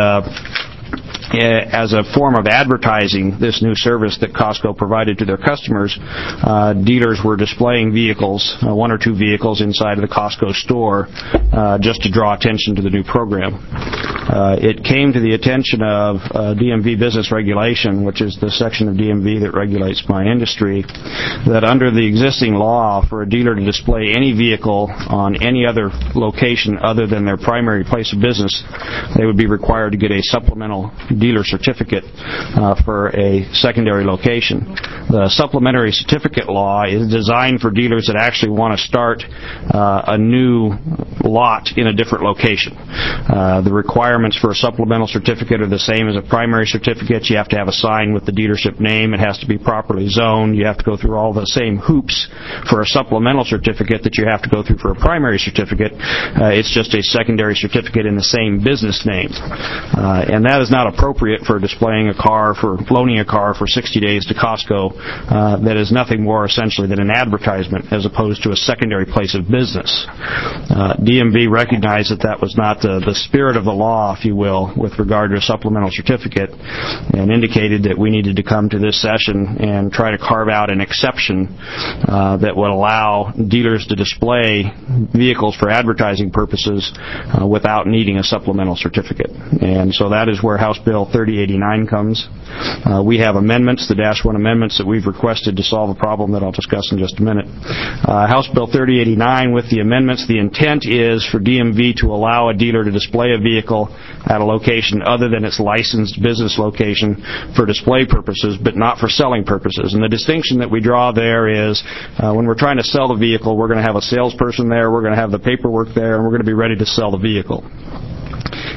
as a form of advertising this new service that Costco provided to their customers, dealers were displaying vehicles, 1 or 2 vehicles inside of the Costco store just to draw attention to the new program. It came to the attention of DMV Business Regulation, which is the section of DMV that regulates my industry, that under the existing law, for a dealer to display any vehicle on any other location other than their primary place of business, they would be required to get a supplemental dealer certificate for a secondary location. The supplementary certificate law is designed for dealers that actually want to start a new lot in a different location. The requirements for a supplemental certificate are the same as a primary certificate. You have to have a sign with the dealership name. It has to be properly zoned. You have to go through all the same hoops for a supplemental certificate that you have to go through for a primary certificate. It's just a secondary certificate in the same business name. And that is not appropriate for displaying a car, for loaning a car for 60 days to Costco. That is nothing more essentially than an advertisement as opposed to a secondary place of business. DMV recognized that was not the spirit of the law, if you will, with regard to a supplemental certificate, and indicated that we needed to come to this session and try to carve out an exception that would allow dealers to display vehicles for advertising purposes without needing a supplemental certificate. And so that is where House Bill 3089 comes. We have amendments, the -1 amendments that we've requested to solve a problem that I'll discuss in just a minute. House Bill 3089, with the amendments, the intent is for DMV to allow a dealer to display a vehicle at a location other than its licensed business location for display purposes, but not for selling purposes. And the distinction that we draw there is when we're trying to sell the vehicle, we're going to have a salesperson there, we're going to have the paperwork there, and we're going to be ready to sell the vehicle.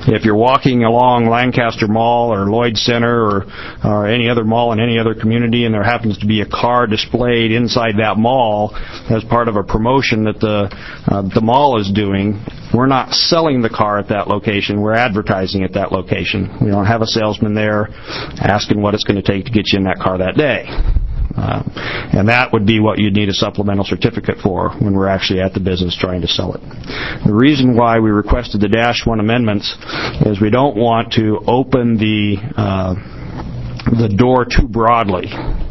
If you're walking along Lancaster Mall or Lloyd Center or any other mall in any other community and there happens to be a car displayed inside that mall as part of a promotion that the mall is doing, we're not selling the car at that location. We're advertising at that location. We don't have a salesman there asking what it's going to take to get you in that car that day. And that would be what you'd need a supplemental certificate for when we're actually at the business trying to sell it. The reason why we requested the -1 amendments is we don't want to open the door too broadly.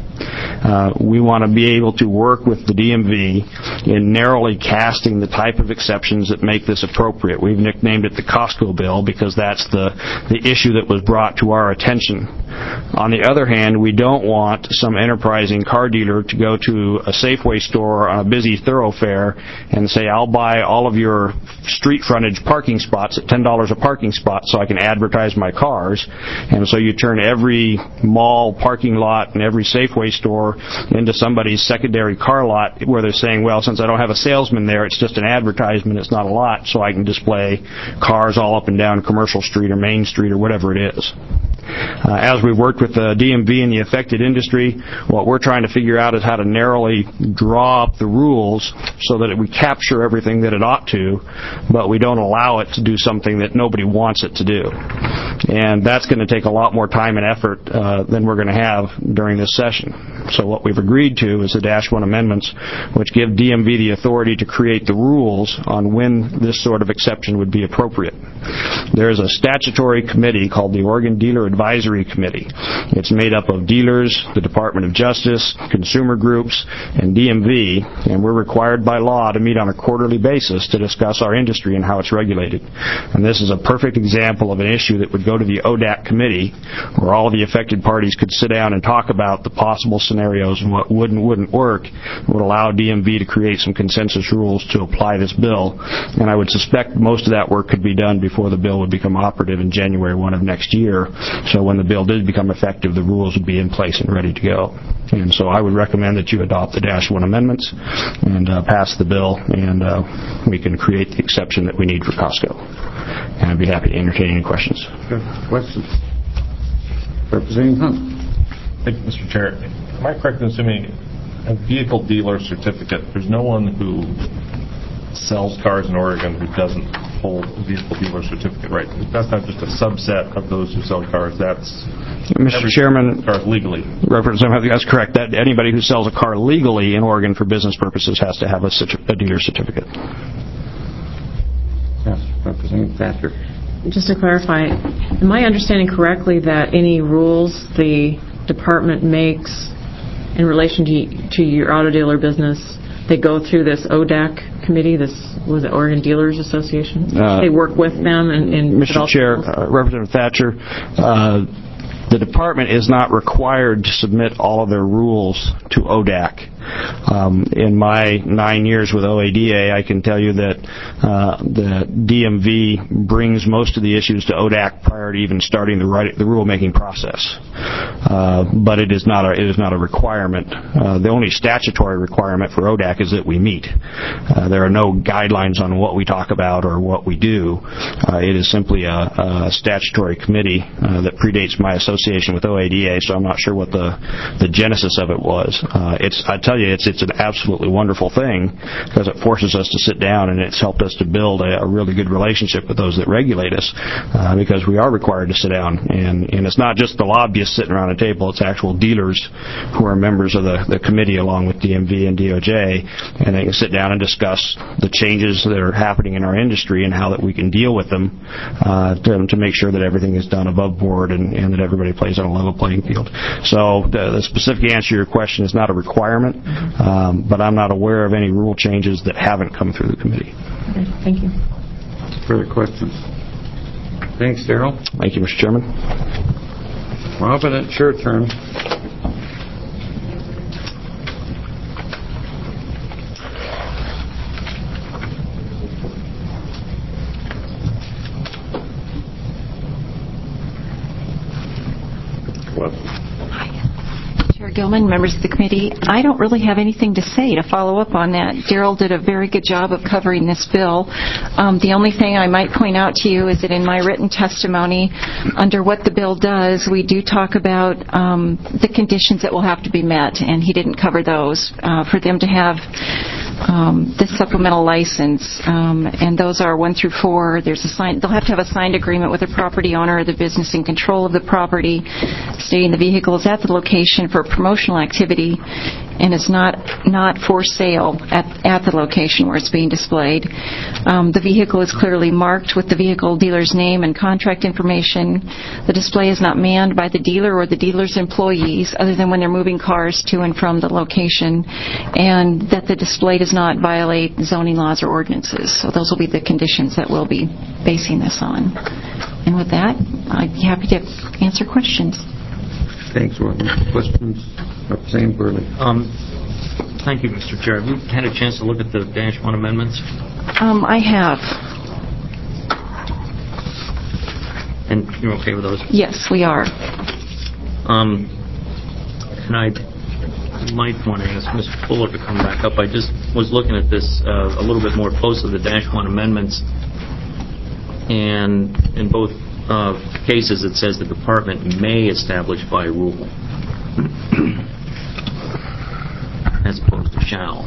We want to be able to work with the DMV in narrowly casting the type of exceptions that make this appropriate. We've nicknamed it the Costco bill because that's the issue that was brought to our attention. On the other hand, we don't want some enterprising car dealer to go to a Safeway store on a busy thoroughfare and say, I'll buy all of your street frontage parking spots at $10 a parking spot so I can advertise my cars. And so you turn every mall parking lot and every Safeway store into somebody's secondary car lot where they're saying, well, since I don't have a salesman there, it's just an advertisement, it's not a lot, so I can display cars all up and down Commercial Street or Main Street or whatever it is. As we've worked with the DMV and the affected industry, what we're trying to figure out is how to narrowly draw up the rules so that we capture everything that it ought to, but we don't allow it to do something that nobody wants it to do. And that's going to take a lot more time and effort than we're going to have during this session. So what we've agreed to is the -1 amendments, which give DMV the authority to create the rules on when this sort of exception would be appropriate. There is a statutory committee called the Oregon Dealer Advisory Committee. It's made up of dealers, the Department of Justice, consumer groups, and DMV, and we're required by law to meet on a quarterly basis to discuss our industry and how it's regulated. And this is a perfect example of an issue that would go to the ODAC committee, where all the affected parties could sit down and talk about the possible scenarios and what would and wouldn't work, would allow DMV to create some consensus rules to apply this bill. And I would suspect most of that work could be done before the bill would become operative in January 1 of next year. So when the bill did become effective, the rules would be in place and ready to go. And so I would recommend that you adopt the -1 amendments and pass the bill, and we can create the exception that we need for Costco. And I'd be happy to entertain any questions. Questions? Representative Hunt. Thank you, Mr. Chair. Am I correct in assuming a vehicle dealer certificate, there's no one who sells cars in Oregon who doesn't hold a vehicle dealer certificate, right? That's not just a subset of those who sell cars. That's Mr. Chairman, cars legally. Representative, that's correct. That anybody who sells a car legally in Oregon for business purposes has to have a dealer certificate. Yes, Representative Thatcher. Just to clarify, am I understanding correctly that any rules the department makes in relation to your auto dealer business, they go through this ODAC committee, was it Oregon Dealers Association? They work with them and Mr. Chair, Representative Thatcher, the department is not required to submit all of their rules to ODAC. In my 9 years with OADA, I can tell you that the DMV brings most of the issues to ODAC prior to even starting the rulemaking process. But it is not a requirement. The only statutory requirement for ODAC is that we meet. There are no guidelines on what we talk about or what we do. It is simply a statutory committee that predates my association with OADA, so I'm not sure what the genesis of it was. I tell you, it's an absolutely wonderful thing because it forces us to sit down, and it's helped us to build a really good relationship with those that regulate us because we are required to sit down. And it's not just the lobbyists sitting around a table, it's actual dealers who are members of the committee along with DMV and DOJ, and they can sit down and discuss the changes that are happening in our industry and how that we can deal with them to make sure that everything is done above board and that everybody plays on a level playing field. So the specific answer to your question is not a requirement, but I'm not aware of any rule changes that haven't come through the committee. Okay, thank you. Further questions? Thanks, Darrell. Thank you, Mr. Chairman. Robin, it's your turn. Chair Gilman, members of the committee. I don't really have anything to say to follow up on that. Daryl did a very good job of covering this bill. The only thing I might point out to you is that in my written testimony, under what the bill does, we do talk about the conditions that will have to be met, and he didn't cover those. For them to have this supplemental license, and those are 1 through 4. They'll have to have a signed agreement with the property owner or the business in control of the property, stating the vehicle is at the location for promotional activity and is not for sale at the location where it's being displayed. The vehicle is clearly marked with the vehicle dealer's name and contract information. The display is not manned by the dealer or the dealer's employees other than when they're moving cars to and from the location, and that the display does not violate zoning laws or ordinances. So those will be the conditions that we'll be basing this on. And with that, I'd be happy to answer questions. Thanks, Robin. Questions? Representative Burley. Thank you, Mr. Chair. Have you had a chance to look at the Dash 1 amendments? I have. And you're okay with those? Yes, we are. And I might want to ask Mr. Fuller to come back up. I just was looking at this a little bit more closely, the Dash 1 amendments, and in both cases it says the department may establish by rule as opposed to shall.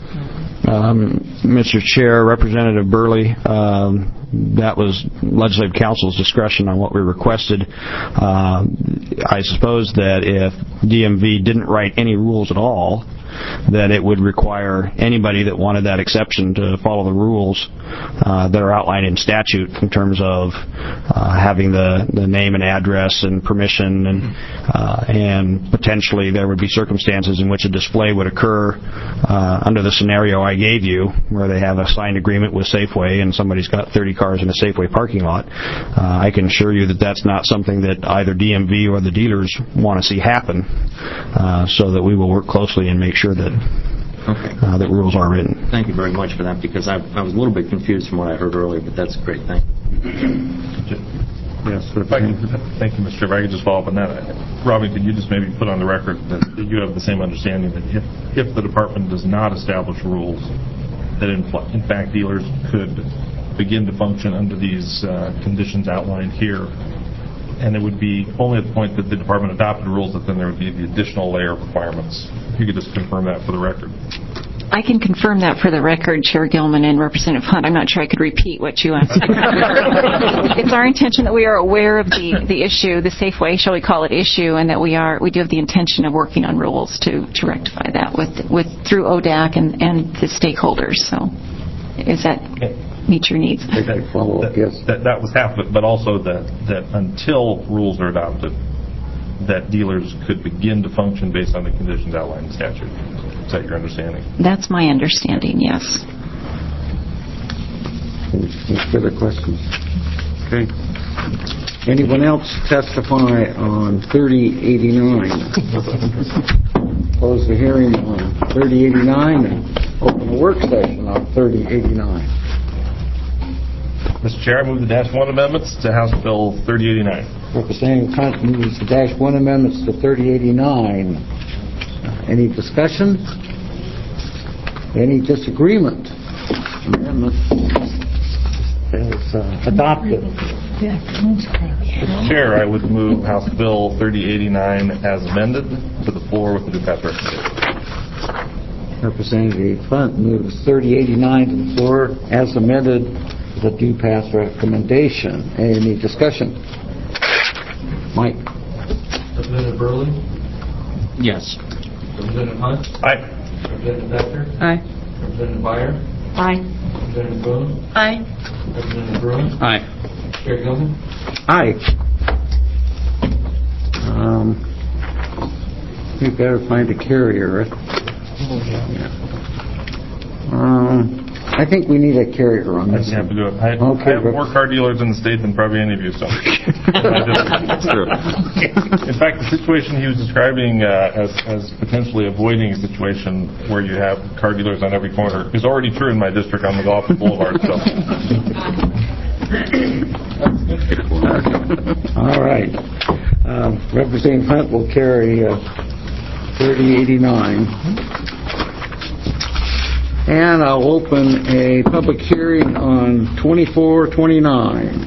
Mr. Chair, Representative Burley, that was Legislative Council's discretion on what we requested. I suppose that if DMV didn't write any rules at all, that it would require anybody that wanted that exception to follow the rules that are outlined in statute in terms of having the name and address and permission, and potentially there would be circumstances in which a display would occur under the scenario I gave you, where they have a signed agreement with Safeway and somebody's got 30 cars in a Safeway parking lot. I can assure you that that's not something that either DMV or the dealers want to see happen, so that we will work closely and make sure that that rules are written. Thank you very much for that, because I was a little bit confused from what I heard earlier, but that's great. Thank you. Yes, thank you, Mr. Chair. If I could just follow up on that. Robin, could you just maybe put on the record that you have the same understanding that if the department does not establish rules, that in fact dealers could begin to function under these conditions outlined here, and it would be only at the point that the department adopted rules that then there would be the additional layer of requirements. If you could just confirm that for the record. I can confirm that for the record, Chair Gilman and Representative Hunt. I'm not sure I could repeat what you asked. It's our intention that we are aware of the issue, the Safeway, shall we call it, issue, and that we do have the intention of working on rules to rectify that through ODAC and the stakeholders. So, is that meet your needs? That was half of it, but also that until rules are adopted, that dealers could begin to function based on the conditions outlined in statute. Is that your understanding? That's my understanding, yes. Any further questions? Okay. Anyone else testify on 3089? Close the hearing on 3089 and open the work session on 3089. Mr. Chair, I move the Dash 1 amendments to House Bill 3089. Representative Hunt moves the Dash 1 amendments to 3089. Any discussion? Any disagreement? Amendment is adopted. Mr. Chair, I would move House Bill 3089 as amended to the floor with the due pass recommendation. Representative Hunt moves 3089 to the floor as amended with the due pass recommendation. Any discussion? Mike? Representative Burley? Yes. Representative Hunt? Aye. Representative Becker? Aye. Representative Byer? Aye. Representative Boone? Aye. Representative Bruin? Aye. Chair Gilman? Aye. We better find a carrier. I think we need a carrier on this. I have to do it. I have more car dealers in the state than probably any of you, so. That's true. In fact, the situation he was describing as potentially avoiding a situation where you have car dealers on every corner is already true in my district on the Golf Boulevard. So. All right. Representative Hunt will carry 3089. And I'll open a public hearing on 2429.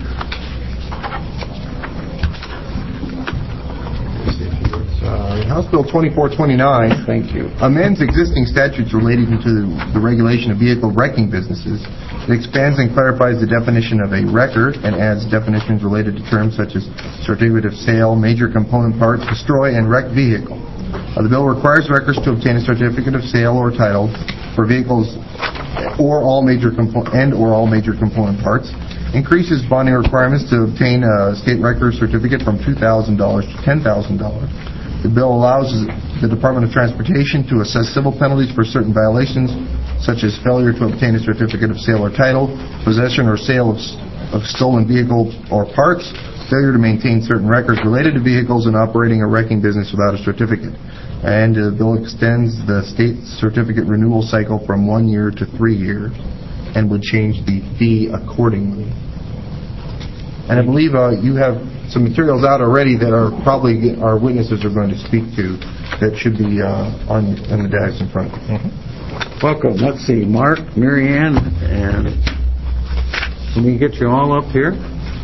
House Bill 2429. Thank you. Amends existing statutes relating to the regulation of vehicle wrecking businesses. It expands and clarifies the definition of a wrecker and adds definitions related to terms such as certificate of sale, major component parts, destroy, and wrecked vehicle. The bill requires wreckers to obtain a certificate of sale or title for vehicles or all major component parts. Increases bonding requirements to obtain a state wrecker certificate from $2,000 to $10,000. The bill allows the Department of Transportation to assess civil penalties for certain violations, such as failure to obtain a certificate of sale or title, possession or sale of stolen vehicles or parts, failure to maintain certain records related to vehicles, and operating a wrecking business without a certificate. And the bill extends the state certificate renewal cycle from 1 year to 3 years and would change the fee accordingly. And I believe you have some materials out already that are probably our witnesses are going to speak to that should be on the dais in front. Welcome. Let's see, Mark, Mary Ann, and can we get you all up here?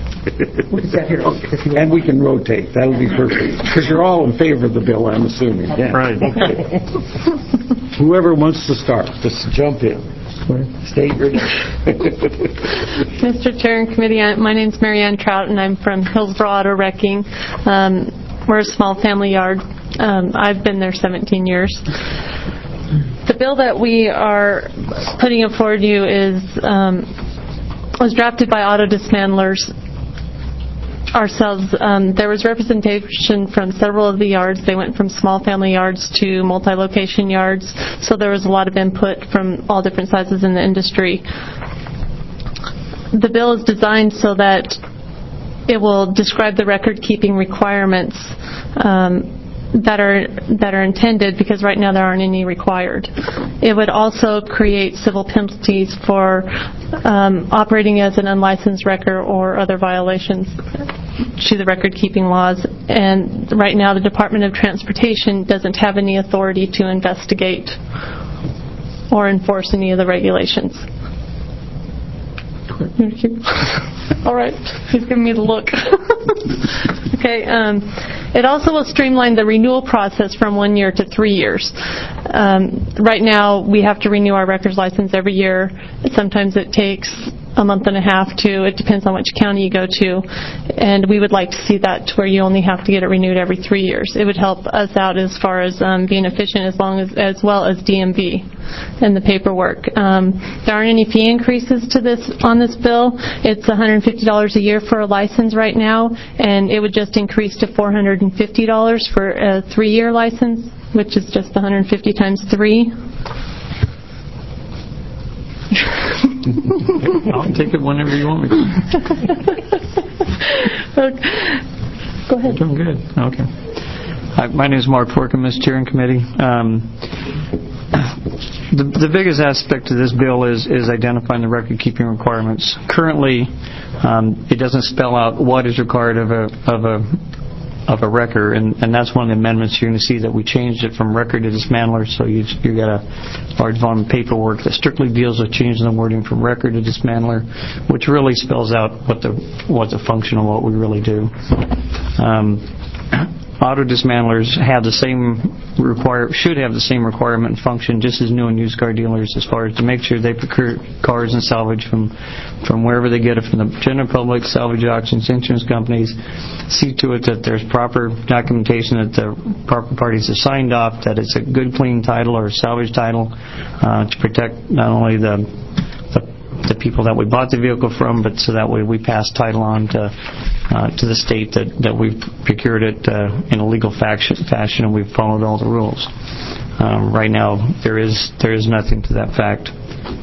And we can rotate. That'll be perfect. Because you're all in favor of the bill, I'm assuming. Yeah. Right. Okay. Whoever wants to start, just jump in. State your name. Mr. Chair and Committee, my name's Mary Ann Trout, and I'm from Hillsborough Auto Wrecking. We're a small family yard. I've been there 17 years. The bill that we are putting up forward to you was drafted by auto dismantlers ourselves. There was representation from several of the yards. They went from small family yards to multi-location yards, so there was a lot of input from all different sizes in the industry. The bill is designed so that it will describe the record-keeping requirements that are intended, because right now there aren't any required. It would also create civil penalties for operating as an unlicensed wrecker or other violations to the record-keeping laws. And right now the Department of Transportation doesn't have any authority to investigate or enforce any of the regulations. All right, he's giving me the look. Okay. It also will streamline the renewal process from 1 year to 3 years. Right now, we have to renew our wrecker's license every year. Sometimes it takes a month and a half to. It depends on which county you go to, and we would like to see that to where you only have to get it renewed every 3 years. It would help us out as far as being efficient, as well as DMV and the paperwork. There aren't any fee increases to this on this bill. It's $150 a year for a license right now, and it would just increase to $450 for a 3-year license, which is just 150 times 3. I'll take it whenever you want me to. Go ahead. Doing good. Okay. Hi, my name is Mark Porkham, Mr. Chair and Committee. The biggest aspect of this bill is identifying the record-keeping requirements. Currently, it doesn't spell out what is required of a wrecker, and that's one of the amendments you're going to see, that we changed it from record to dismantler. So you got a large volume of paperwork that strictly deals with changing the wording from record to dismantler, which really spells out what the function of what we really do. Auto dismantlers have should have the same requirement and function just as new and used car dealers, as far as to make sure they procure cars and salvage from wherever they get it, from the general public, salvage auctions, insurance companies. See to it that there's proper documentation, that the proper parties are signed off, that it's a good, clean title or a salvage title, to protect not only the people that we bought the vehicle from, but so that way we pass title on to the state that we've procured it in a legal fashion, and we've followed all the rules. Right now, there is nothing to that fact.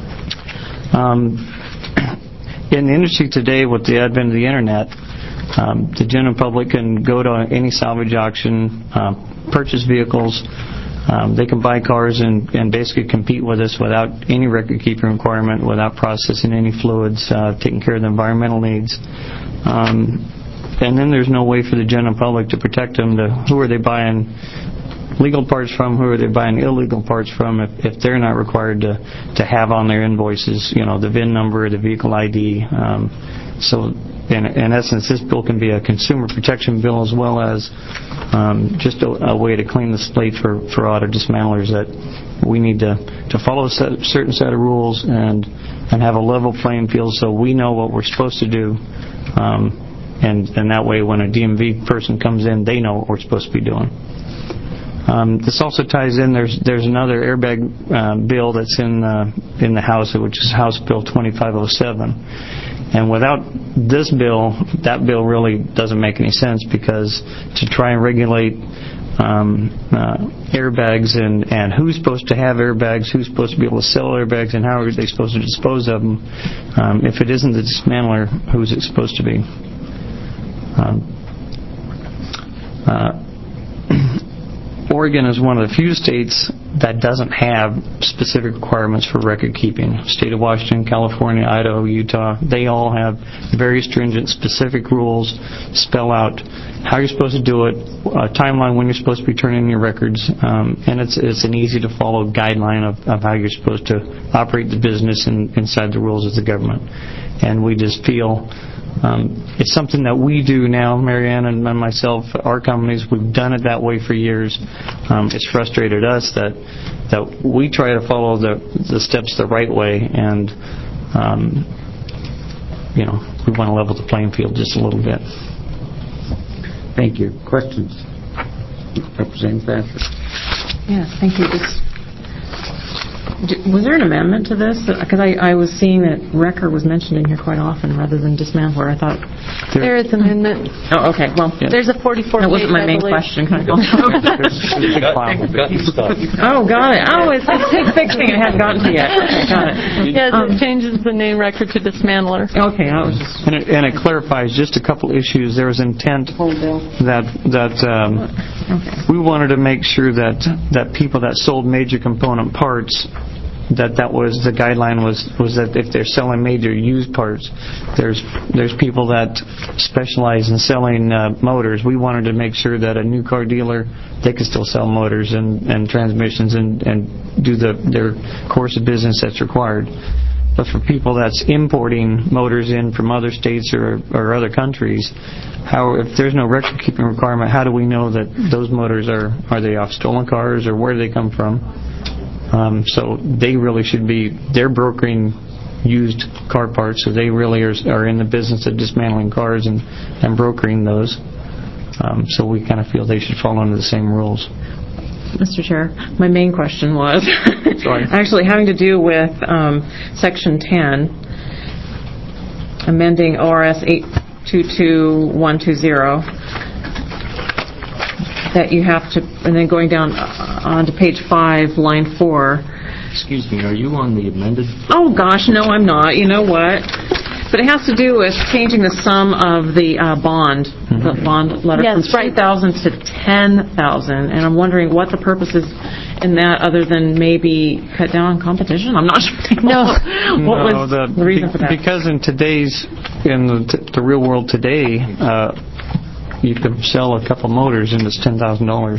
In the industry today, with the advent of the internet, the general public can go to any salvage auction, purchase vehicles. They can buy cars and basically compete with us without any record-keeping requirement, without processing any fluids, taking care of the environmental needs. And then there's no way for the general public to protect them. Who are they buying legal parts from, who are they buying illegal parts from, if they're not required to have on their invoices, the VIN number, the vehicle ID. So in essence, this bill can be a consumer protection bill as well as just a way to clean the slate for auto dismantlers, that we need to follow a certain set of rules and have a level playing field so we know what we're supposed to do. And that way when a DMV person comes in, they know what we're supposed to be doing. This also ties in, there's another airbag bill that's in the House, which is House Bill 2507. And without this bill, that bill really doesn't make any sense, because to try and regulate airbags and who's supposed to have airbags, who's supposed to be able to sell airbags, and how are they supposed to dispose of them, if it isn't the dismantler, who's it supposed to be? Oregon is one of the few states that doesn't have specific requirements for record keeping. State of Washington, California, Idaho, Utah, they all have very stringent specific rules, spell out how you're supposed to do it, a timeline when you're supposed to be turning in your records, and it's an easy to follow guideline of how you're supposed to operate the business inside the rules of the government. And we just feel it's something that we do now, Marianne and myself, our companies, we've done it that way for years. It's frustrated us that we try to follow the steps the right way, and we want to level the playing field just a little bit. Thank you. Questions? Representative Thatcher. Yes, thank you. Was there an amendment to this? Because I was seeing that wrecker was mentioned in here quite often rather than dismantler. I thought there is an amendment. Oh, okay. Well, there's a 44. That wasn't my main question. Can I go? Oh, got it. Oh, it's a big thing I haven't gotten to yet. Okay, got it. Yes, it changes the name record to dismantler. Okay, I was just... And it clarifies just a couple issues. There was intent that we wanted to make sure that people that sold major component parts, that was the guideline was that if they're selling major used parts, there's people that specialize in selling motors. We wanted to make sure that a new car dealer, they could still sell motors and transmissions and do their course of business that's required. But for people that's importing motors in from other states or other countries, if there's no record keeping requirement, how do we know that those motors are they off stolen cars or where do they come from? So they really should be, they're brokering used car parts, so they really are in the business of dismantling cars and brokering those. So we kind of feel they should fall under the same rules. Mr. Chair, my main question was actually having to do with Section 10, amending ORS 822120, that you have to, and then going down onto page 5, line 4. Excuse me, are you on the amended? Oh gosh, no, I'm not. You know what? But it has to do with changing the sum of the bond, the bond letter from $3,000 to $10,000, and I'm wondering what the purpose is in that, other than maybe cut down on competition. I'm not sure. What was the reason for that? Because in the real world today, you could sell a couple motors and it's $10,000.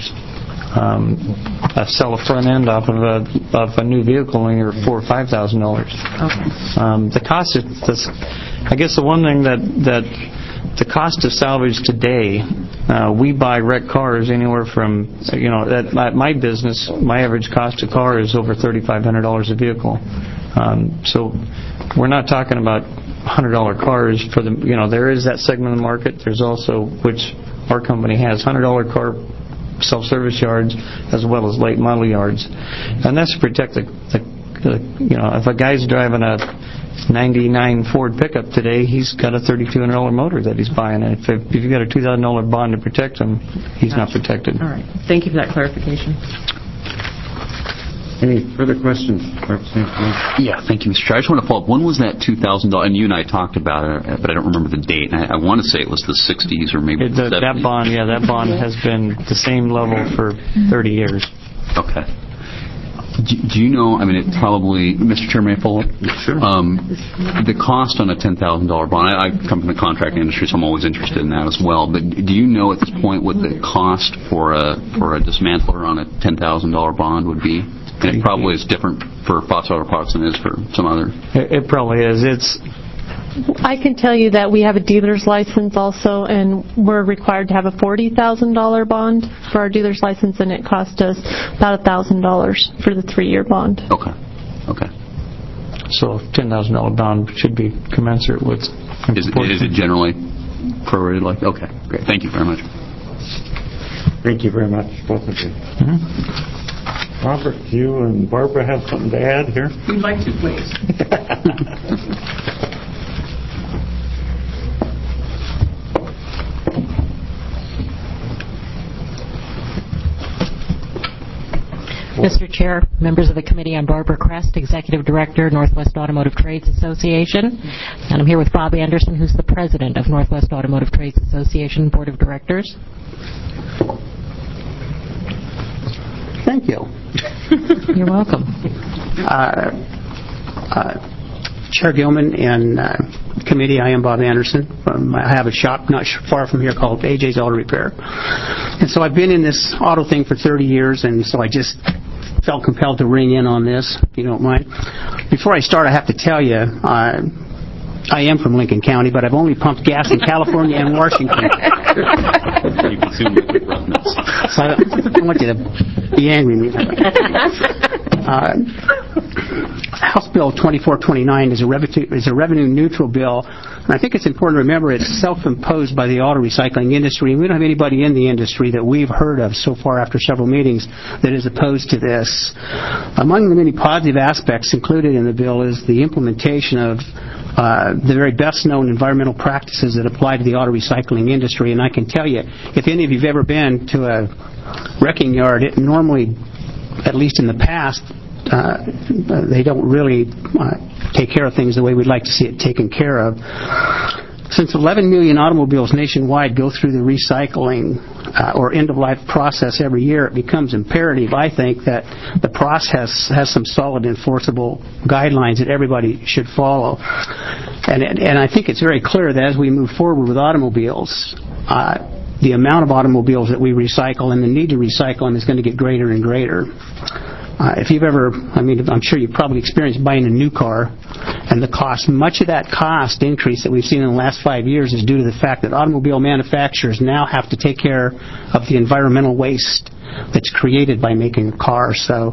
Sell a front end off of a new vehicle and you're $4,000 or $5,000. Okay. The cost of this, I guess the one thing that the cost of salvage today, we buy wrecked cars anywhere from, at my business, my average cost of car is over $3,500 a vehicle. So we're not talking about $100 cars for the, there is that segment of the market. There's also, which our company has, $100 car self-service yards as well as late model yards, and that's to protect the if a guy's driving a 99 Ford pickup today, he's got a $3,200 motor that he's buying, and if you've got a $2,000 bond to protect him, he's not protected. All right, thank you for that clarification. Any further questions? Yeah, thank you, Mr. Chair. I just want to follow up. When was that $2,000? And you and I talked about it, but I don't remember the date. And I want to say it was the 60s or maybe the 70s. That bond has been the same level for 30 years. Okay. Do you know, I mean, it probably, Mr. Chair, may I follow up? Sure. The cost on a $10,000 bond, I come from the contracting industry, so I'm always interested in that as well, but do you know at this point what the cost for a dismantler on a $10,000 bond would be? And it probably is different for Fox Auto Parts than it is for some other. It probably is. I can tell you that we have a dealer's license also, and we're required to have a $40,000 bond for our dealer's license, and it cost us about $1,000 for the 3-year bond. Okay. So $10,000 bond should be commensurate with. Is it generally prorated like? Okay, great. Thank you very much. Thank you very much, both of you. Robert, you and Barbara have something to add here? We'd like to, please. Mr. Chair, members of the committee, I'm Barbara Crest, Executive Director, Northwest Automotive Trades Association, and I'm here with Bob Anderson, who's the President of Northwest Automotive Trades Association Board of Directors. Thank you. You're welcome. Chair Gilman and committee, I am Bob Anderson. I have a shop not far from here called AJ's Auto Repair. And so I've been in this auto thing for 30 years, and so I just felt compelled to ring in on this, if you don't mind. Before I start, I have to tell you, I am from Lincoln County, but I've only pumped gas in California and Washington. So I don't want you to be angry with me. House Bill 2429 is a revenue-neutral bill, and I think it's important to remember it's self-imposed by the auto recycling industry, and we don't have anybody in the industry that we've heard of so far after several meetings that is opposed to this. Among the many positive aspects included in the bill is the implementation of the very best-known environmental practices that apply to the auto recycling industry, and I can tell you, if any of you have ever been to a wrecking yard, it normally, at least in the past, they don't really take care of things the way we'd like to see it taken care of. Since 11 million automobiles nationwide go through the recycling or end-of-life process every year, it becomes imperative, I think, that the process has some solid enforceable guidelines that everybody should follow. And I think it's very clear that as we move forward with automobiles, the amount of automobiles that we recycle and the need to recycle them is going to get greater and greater. If you've ever, I'm sure you've probably experienced buying a new car and the cost, much of that cost increase that we've seen in the last 5 years is due to the fact that automobile manufacturers now have to take care of the environmental waste that's created by making a car. So,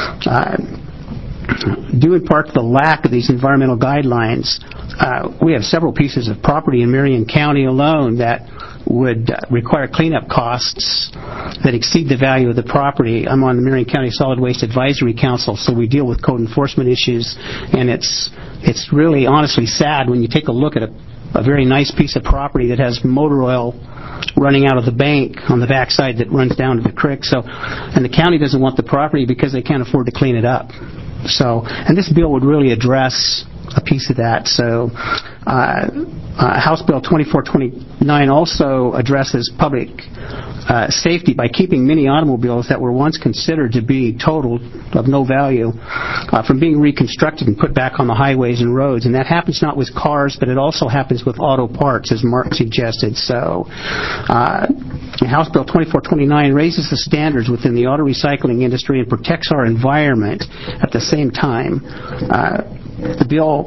due in part to the lack of these environmental guidelines, we have several pieces of property in Marion County alone that would require cleanup costs that exceed the value of the property. I'm on the Marion County Solid Waste Advisory Council, so we deal with code enforcement issues, and it's really honestly sad when you take a look at a very nice piece of property that has motor oil running out of the bank on the backside that runs down to the creek. And the county doesn't want the property because they can't afford to clean it up. And this bill would really address a piece of that. So House Bill 2429 also addresses public safety by keeping many automobiles that were once considered to be total, of no value, from being reconstructed and put back on the highways and roads. And that happens not with cars, but it also happens with auto parts, as Mark suggested. So House Bill 2429 raises the standards within the auto recycling industry and protects our environment at the same time. The bill,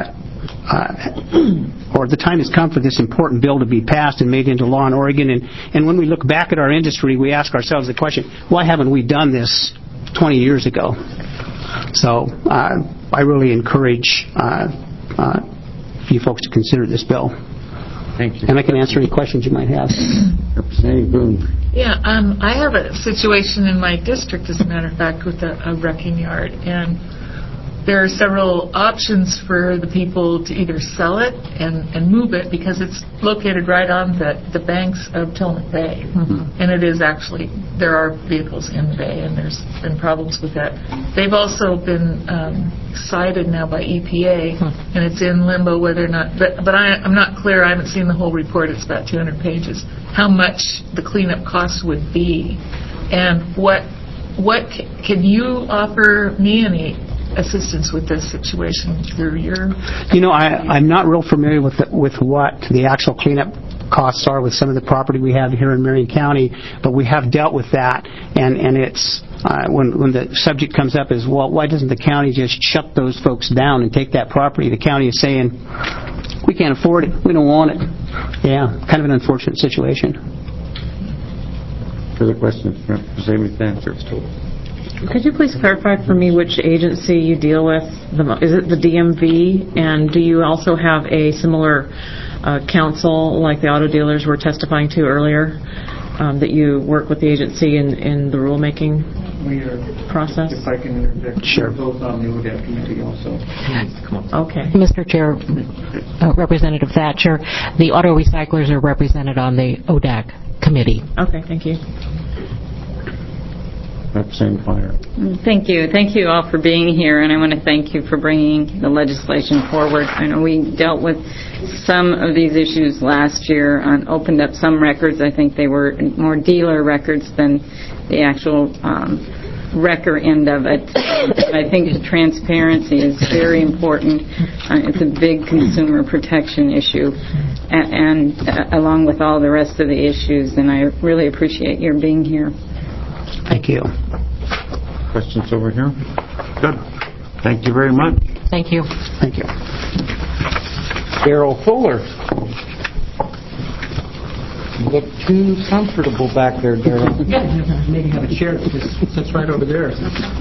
or the time has come for this important bill to be passed and made into law in Oregon. And when we look back at our industry, we ask ourselves the question, why haven't we done this 20 years ago? So I really encourage you folks to consider this bill. Thank you. And I can answer any questions you might have. Representative Boone. Yeah, I have a situation in my district, as a matter of fact, with a wrecking yard. And there are several options for the people to either sell it and move it, because it's located right on the banks of Tillamook Bay. Mm-hmm. And it is actually, there are vehicles in the bay, and there's been problems with that. They've also been cited now by EPA, and it's in limbo whether or not, but I'm not clear, I haven't seen the whole report, it's about 200 pages, how much the cleanup costs would be, and what can you offer me any assistance with this situation through your... I'm not real familiar with what the actual cleanup costs are with some of the property we have here in Marion County, but we have dealt with that, and it's when the subject comes up is, well, why doesn't the county just shut those folks down and take that property? The county is saying, we can't afford it, we don't want it. Yeah, kind of an unfortunate situation. Further questions for Representative Thatcher? Could you please clarify for me which agency you deal with? Is it the DMV? And do you also have a similar council like the auto dealers were testifying to earlier, that you work with the agency in the rulemaking process? If I can interject, sure. Both on the ODAC committee also. Okay. Mr. Chair, Representative Thatcher, the auto recyclers are represented on the ODAC committee. Okay, thank you. Representative Fire. Thank you. Thank you all for being here, and I want to thank you for bringing the legislation forward. I know we dealt with some of these issues last year, opened up some records. I think they were more dealer records than the actual wrecker end of it. I think transparency is very important. It's a big consumer protection issue, and along with all the rest of the issues, and I really appreciate your being here. Thank you. Questions over here? Good. Thank you very much. Thank you. Thank you. Darrell Fuller. You look too comfortable back there, Darrell. Maybe have a chair that just sits right over there.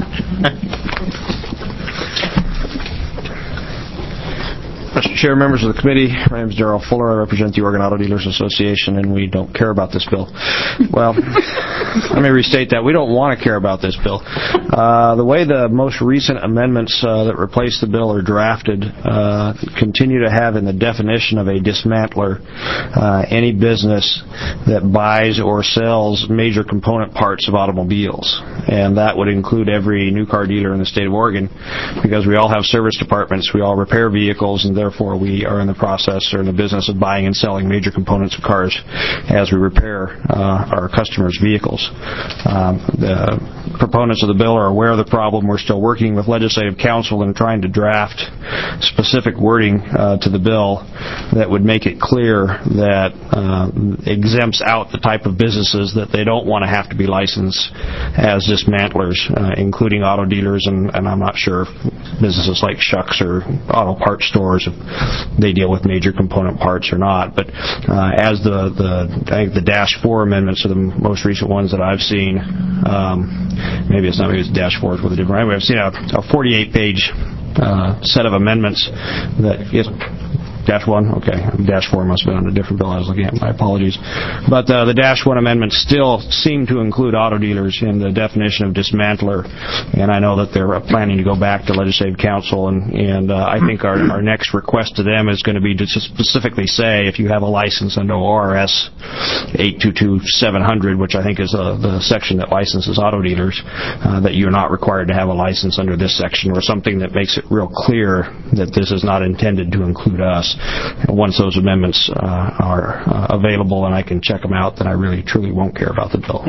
Mr. Chair, members of the committee, my name is Darrell Fuller. I represent the Oregon Auto Dealers Association, and we don't care about this bill. Well, let me restate that. We don't want to care about this bill. The way the most recent amendments that replace the bill are drafted continue to have in the definition of a dismantler any business that buys or sells major component parts of automobiles. And that would include every new car dealer in the state of Oregon, because we all have service departments, we all repair vehicles, and therefore we are in the process or in the business of buying and selling major components of cars as we repair our customers' vehicles. The proponents of the bill are aware of the problem. We're still working with legislative counsel and trying to draft specific wording to the bill that would make it clear that exempts out the type of businesses that they don't want to have to be licensed as dismantlers, including auto dealers, and I'm not sure if businesses like Shucks or auto parts stores, if they deal with major component parts or not. But as I think the Dash 4 amendments are the most recent ones that I've seen. Maybe it's Dash 4 is with a different. Anyway, I've seen a 48-page set of amendments that is. Dash 1? Okay. Dash 4 must have been on a different bill I was looking at. My apologies. But the Dash 1 amendments still seem to include auto dealers in the definition of dismantler. And I know that they're planning to go back to legislative counsel. And I think our next request to them is going to be to specifically say if you have a license under ORS 822-700, which I think is the section that licenses auto dealers, that you're not required to have a license under this section, or something that makes it real clear that this is not intended to include us. Once those amendments are available and I can check them out, then I really, truly won't care about the bill.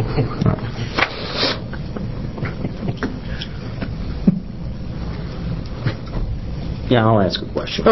Yeah, I'll ask a question.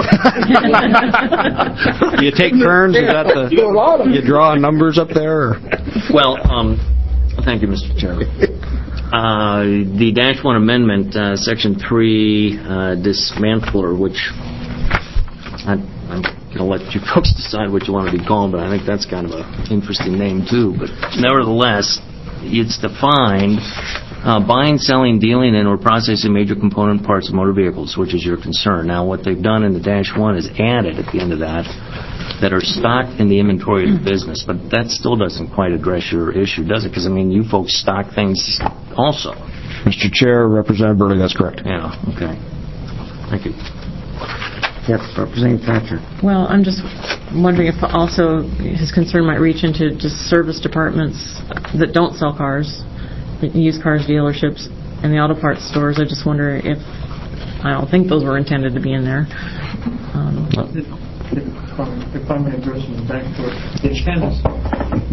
You take turns? You draw numbers up there? Or? Well, thank you, Mr. Chairman. The Dash 1 Amendment, Section 3, dismantler, which I'm going to let you folks decide what you want to be called, but I think that's kind of an interesting name, too. But nevertheless, it's defined buying, selling, dealing, and or processing major component parts of motor vehicles, which is your concern. Now, what they've done in the Dash 1 is added at the end of that are stocked in the inventory of the business, but that still doesn't quite address your issue, does it? Because, I mean, you folks stock things also. Mr. Chair, Representative Burley, that's correct. Yeah, okay. Thank you. Yes, Representative Thatcher. Well, I'm just wondering if also his concern might reach into just service departments that don't sell cars, that used cars dealerships, and the auto parts stores. I just wonder if, I don't think those were intended to be in there. If I may address them back to the channels,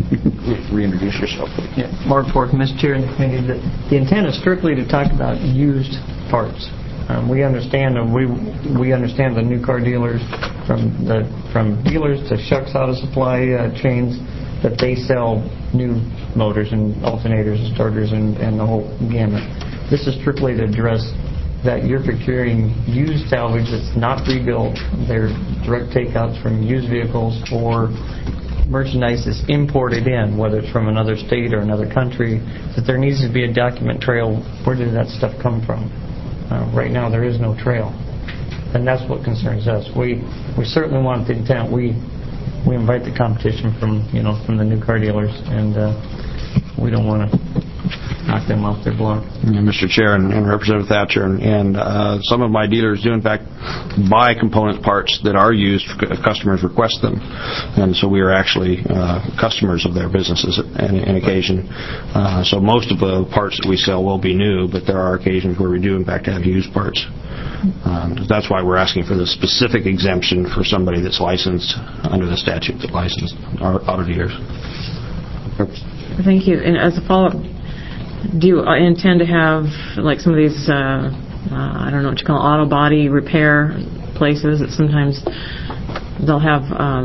reintroduce yourself. Yeah. Mark Fork, Mr. Chair and the committee. The intent is strictly to talk about used parts. We understand the new car dealers from dealers to Shucks Auto Supply chains that they sell new motors and alternators and starters and the whole gamut. This is strictly to address that you're procuring used salvage that's not rebuilt. They're direct takeouts from used vehicles or merchandise that's imported in, whether it's from another state or another country, that there needs to be a document trail. Where did that stuff come from? Right now there is no trail. And that's what concerns us. We certainly want the intent. We invite the competition from the new car dealers, and we don't want to knock them off their block. Mr. Chair and Representative Thatcher, and some of my dealers do in fact buy component parts that are used if customers request them, and so we are actually customers of their businesses on occasion. So most of the parts that we sell will be new, but there are occasions where we do in fact have used parts. That's why we're asking for the specific exemption for somebody that's licensed under the statute that licensed our auto dealers. Thank you. And as a follow-up, do you intend to have like some of these, I don't know what you call auto body repair places that sometimes they'll have,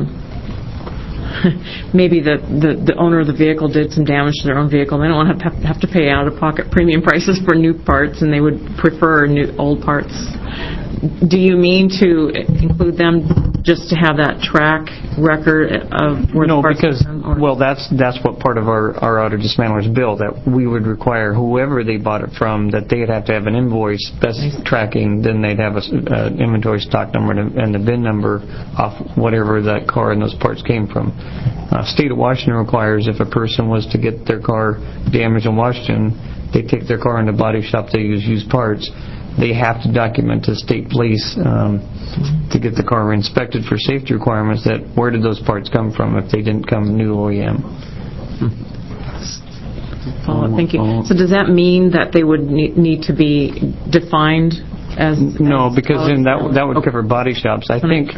maybe the owner of the vehicle did some damage to their own vehicle. They don't want to have to pay out-of-pocket premium prices for new parts, and they would prefer old parts. Do you mean to include them just to have that track record of where the parts because well, that's what part of our auto dismantler's bill, that we would require whoever they bought it from that they'd have to have an invoice best tracking, then they'd have an inventory stock number and the VIN number off whatever that car and those parts came from. State of Washington requires if a person was to get their car damaged in Washington, they take their car in the body shop, they use used parts. They have to document to state police to get the car inspected for safety requirements that where did those parts come from if they didn't come new OEM. Thank you. So does that mean that they would need to be defined as... No, because then that would cover body shops. I think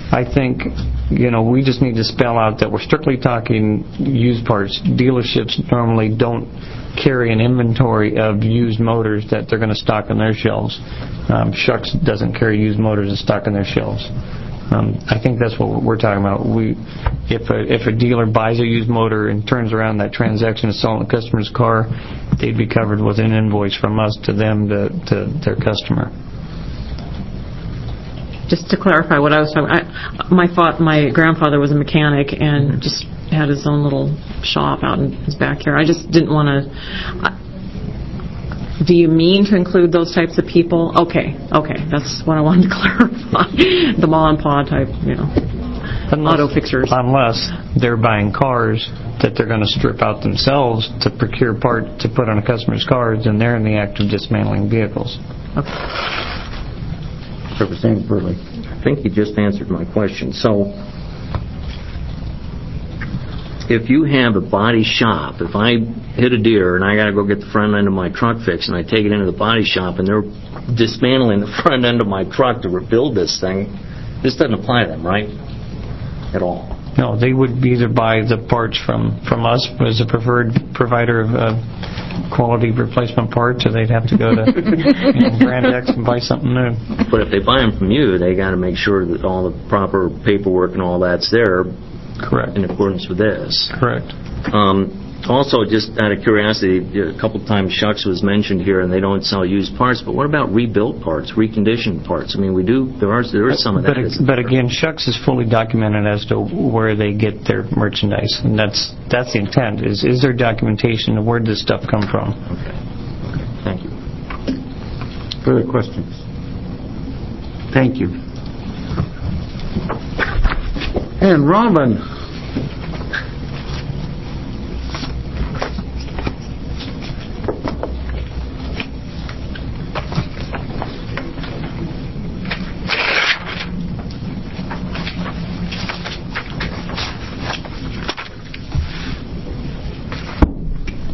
we just need to spell out that we're strictly talking used parts. Dealerships normally don't carry an inventory of used motors that they're going to stock on their shelves. Shucks doesn't carry used motors to stock on their shelves. I think that's what we're talking about. If a dealer buys a used motor and turns around that transaction of selling the customer's car, they'd be covered with an invoice from us to them to their customer. Just to clarify what I was talking about, my grandfather was a mechanic and just had his own little shop out in his backyard. I just didn't want to... Do you mean to include those types of people? Okay, that's what I wanted to clarify. The mom and pa type, auto fixers. Unless they're buying cars that they're going to strip out themselves to procure part to put on a customer's cars, and they're in the act of dismantling vehicles. Okay. Representative Burley. I think you just answered my question. So, if you have a body shop, if I hit a deer and I got to go get the front end of my truck fixed and I take it into the body shop and they're dismantling the front end of my truck to rebuild this thing, this doesn't apply to them, right? At all. No, they would either buy the parts from us as a preferred provider of quality replacement parts, or they'd have to go to Brand X and buy something new. But if they buy them from you, they got to make sure that all the proper paperwork and all that's there. Correct. In accordance with this. Correct. Also, just out of curiosity, a couple of times Shucks was mentioned here, and they don't sell used parts. But what about rebuilt parts, reconditioned parts? I mean, we do. There is some of that. But again, Shucks is fully documented as to where they get their merchandise, and that's the intent. Is there documentation of where does this stuff come from? Okay. Thank you. Further questions? Thank you. And Robin.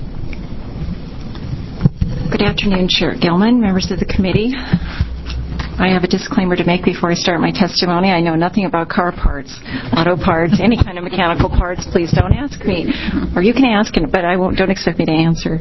Good afternoon, Chair Gilman, members of the committee. I have a disclaimer to make before I start my testimony. I know nothing about car parts, auto parts, any kind of mechanical parts. Please don't ask me. Or you can ask, but don't expect me to answer.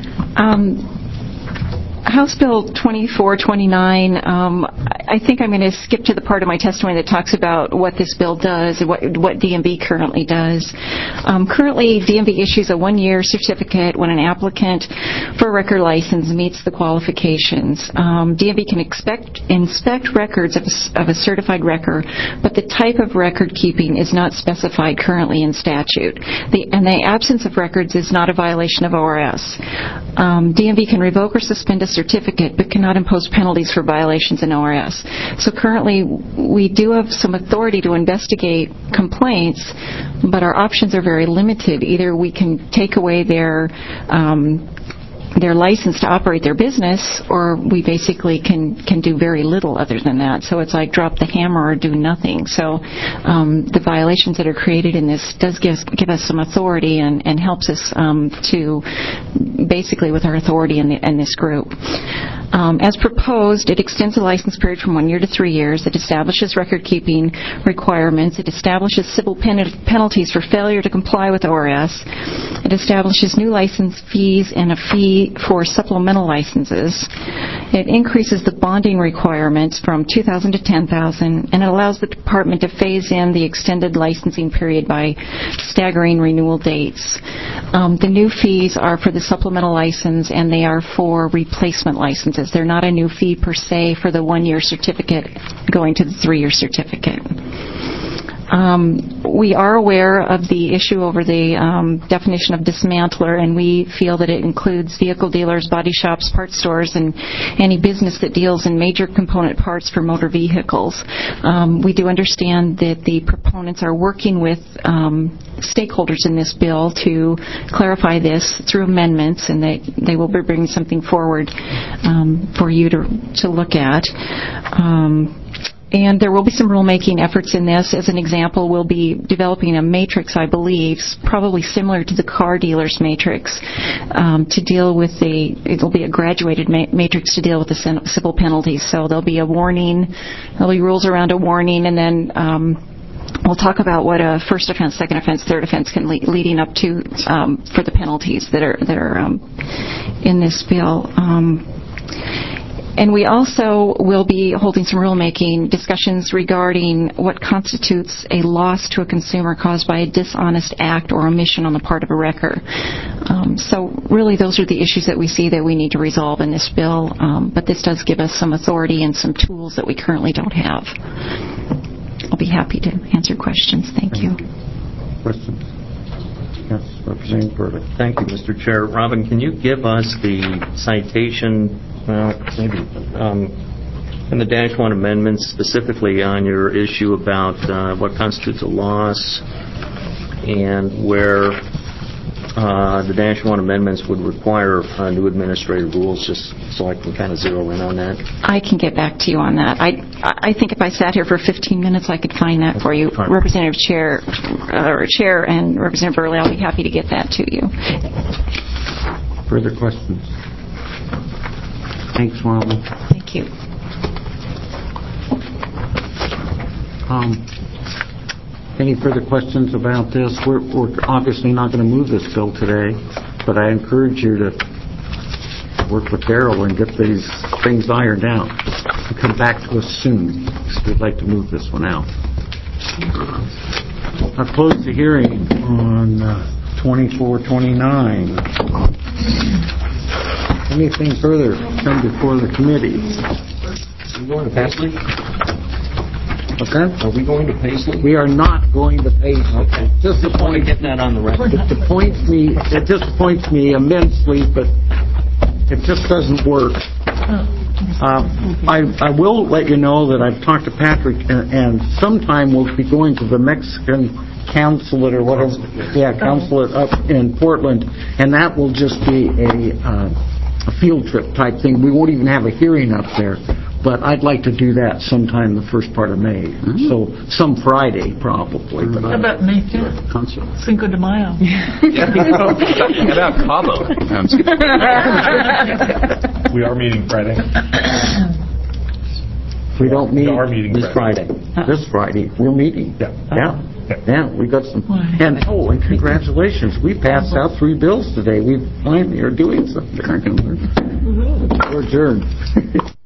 House Bill 2429, I think I'm going to skip to the part of my testimony that talks about what this bill does and what DMV currently does. Currently, DMV issues a 1-year certificate when an applicant for a record license meets the qualifications. DMV can inspect records of a certified wrecker, but the type of record keeping is not specified currently in statute. The absence of records is not a violation of ORS. DMV can revoke or suspend a certificate but cannot impose penalties for violations in ORS. So currently we do have some authority to investigate complaints, but our options are very limited. Either we can take away their license to operate their business, or we basically can do very little other than that. So it's like drop the hammer or do nothing. So the violations that are created in this does give us some authority and helps us to basically with our authority in this group. As proposed, it extends the license period from 1 year to 3 years. It establishes record-keeping requirements. It establishes civil penalties for failure to comply with ORS. It establishes new license fees and a fee for supplemental licenses. It increases the bonding requirements from $2,000 to $10,000, and it allows the department to phase in the extended licensing period by staggering renewal dates. The new fees are for the supplemental license, and they are for replacement licenses. They're not a new fee per se for the 1-year certificate going to the 3-year certificate. We are aware of the issue over the definition of dismantler, and we feel that it includes vehicle dealers, body shops, parts stores, and any business that deals in major component parts for motor vehicles. We do understand that the proponents are working with stakeholders in this bill to clarify this through amendments, and they will be bringing something forward for you to look at. And there will be some rulemaking efforts in this. As an example, we'll be developing a matrix, I believe, probably similar to the car dealer's matrix, to deal with it'll be a graduated matrix to deal with the civil penalties. So there'll be a warning, there'll be rules around a warning, and then we'll talk about what a first offense, second offense, third offense can leading up to for the penalties that are in this bill. And we also will be holding some rulemaking discussions regarding what constitutes a loss to a consumer caused by a dishonest act or omission on the part of a wrecker. So really those are the issues that we see that we need to resolve in this bill, but this does give us some authority and some tools that we currently don't have. I'll be happy to answer questions. Thank you. Questions? Yes, Representative Burdick. Thank you, Mr. Chair. Robin, can you give us the citation in the Dash 1 amendments, specifically on your issue about what constitutes a loss and where the Dash 1 amendments would require new administrative rules, just so I can kind of zero in on that? I can get back to you on that. I think if I sat here for 15 minutes, I could find that for you. Representative Chair and Representative Burley, I'll be happy to get that to you. Further questions? Thanks, Robin. Thank you. Any further questions about this? We're obviously not going to move this bill today, but I encourage you to work with Darrell and get these things ironed out and come back to us soon, because we'd like to move this one out. I'll close the hearing on 2429. Anything further come before the committee? Are we going to Paisley? What's that? Are we going to Paisley? We are not going to Paisley. Okay. Just want to get that on the record. It disappoints me immensely, but it just doesn't work. I will let you know that I've talked to Patrick, and sometime we'll be going to the Mexican consulate or whatever. Consulate up in Portland, and that will just be a field trip type thing. We won't even have a hearing up there, but I'd like to do that sometime the first part of May. Mm-hmm. So some Friday probably. How about May 5th? Cinco de Mayo. How about Cabo? We are meeting Friday. We don't meet We are meeting this Friday. This Friday, we're meeting. Yeah, we got some. And congratulations, we passed out 3 bills today. We finally are doing something. We're adjourned.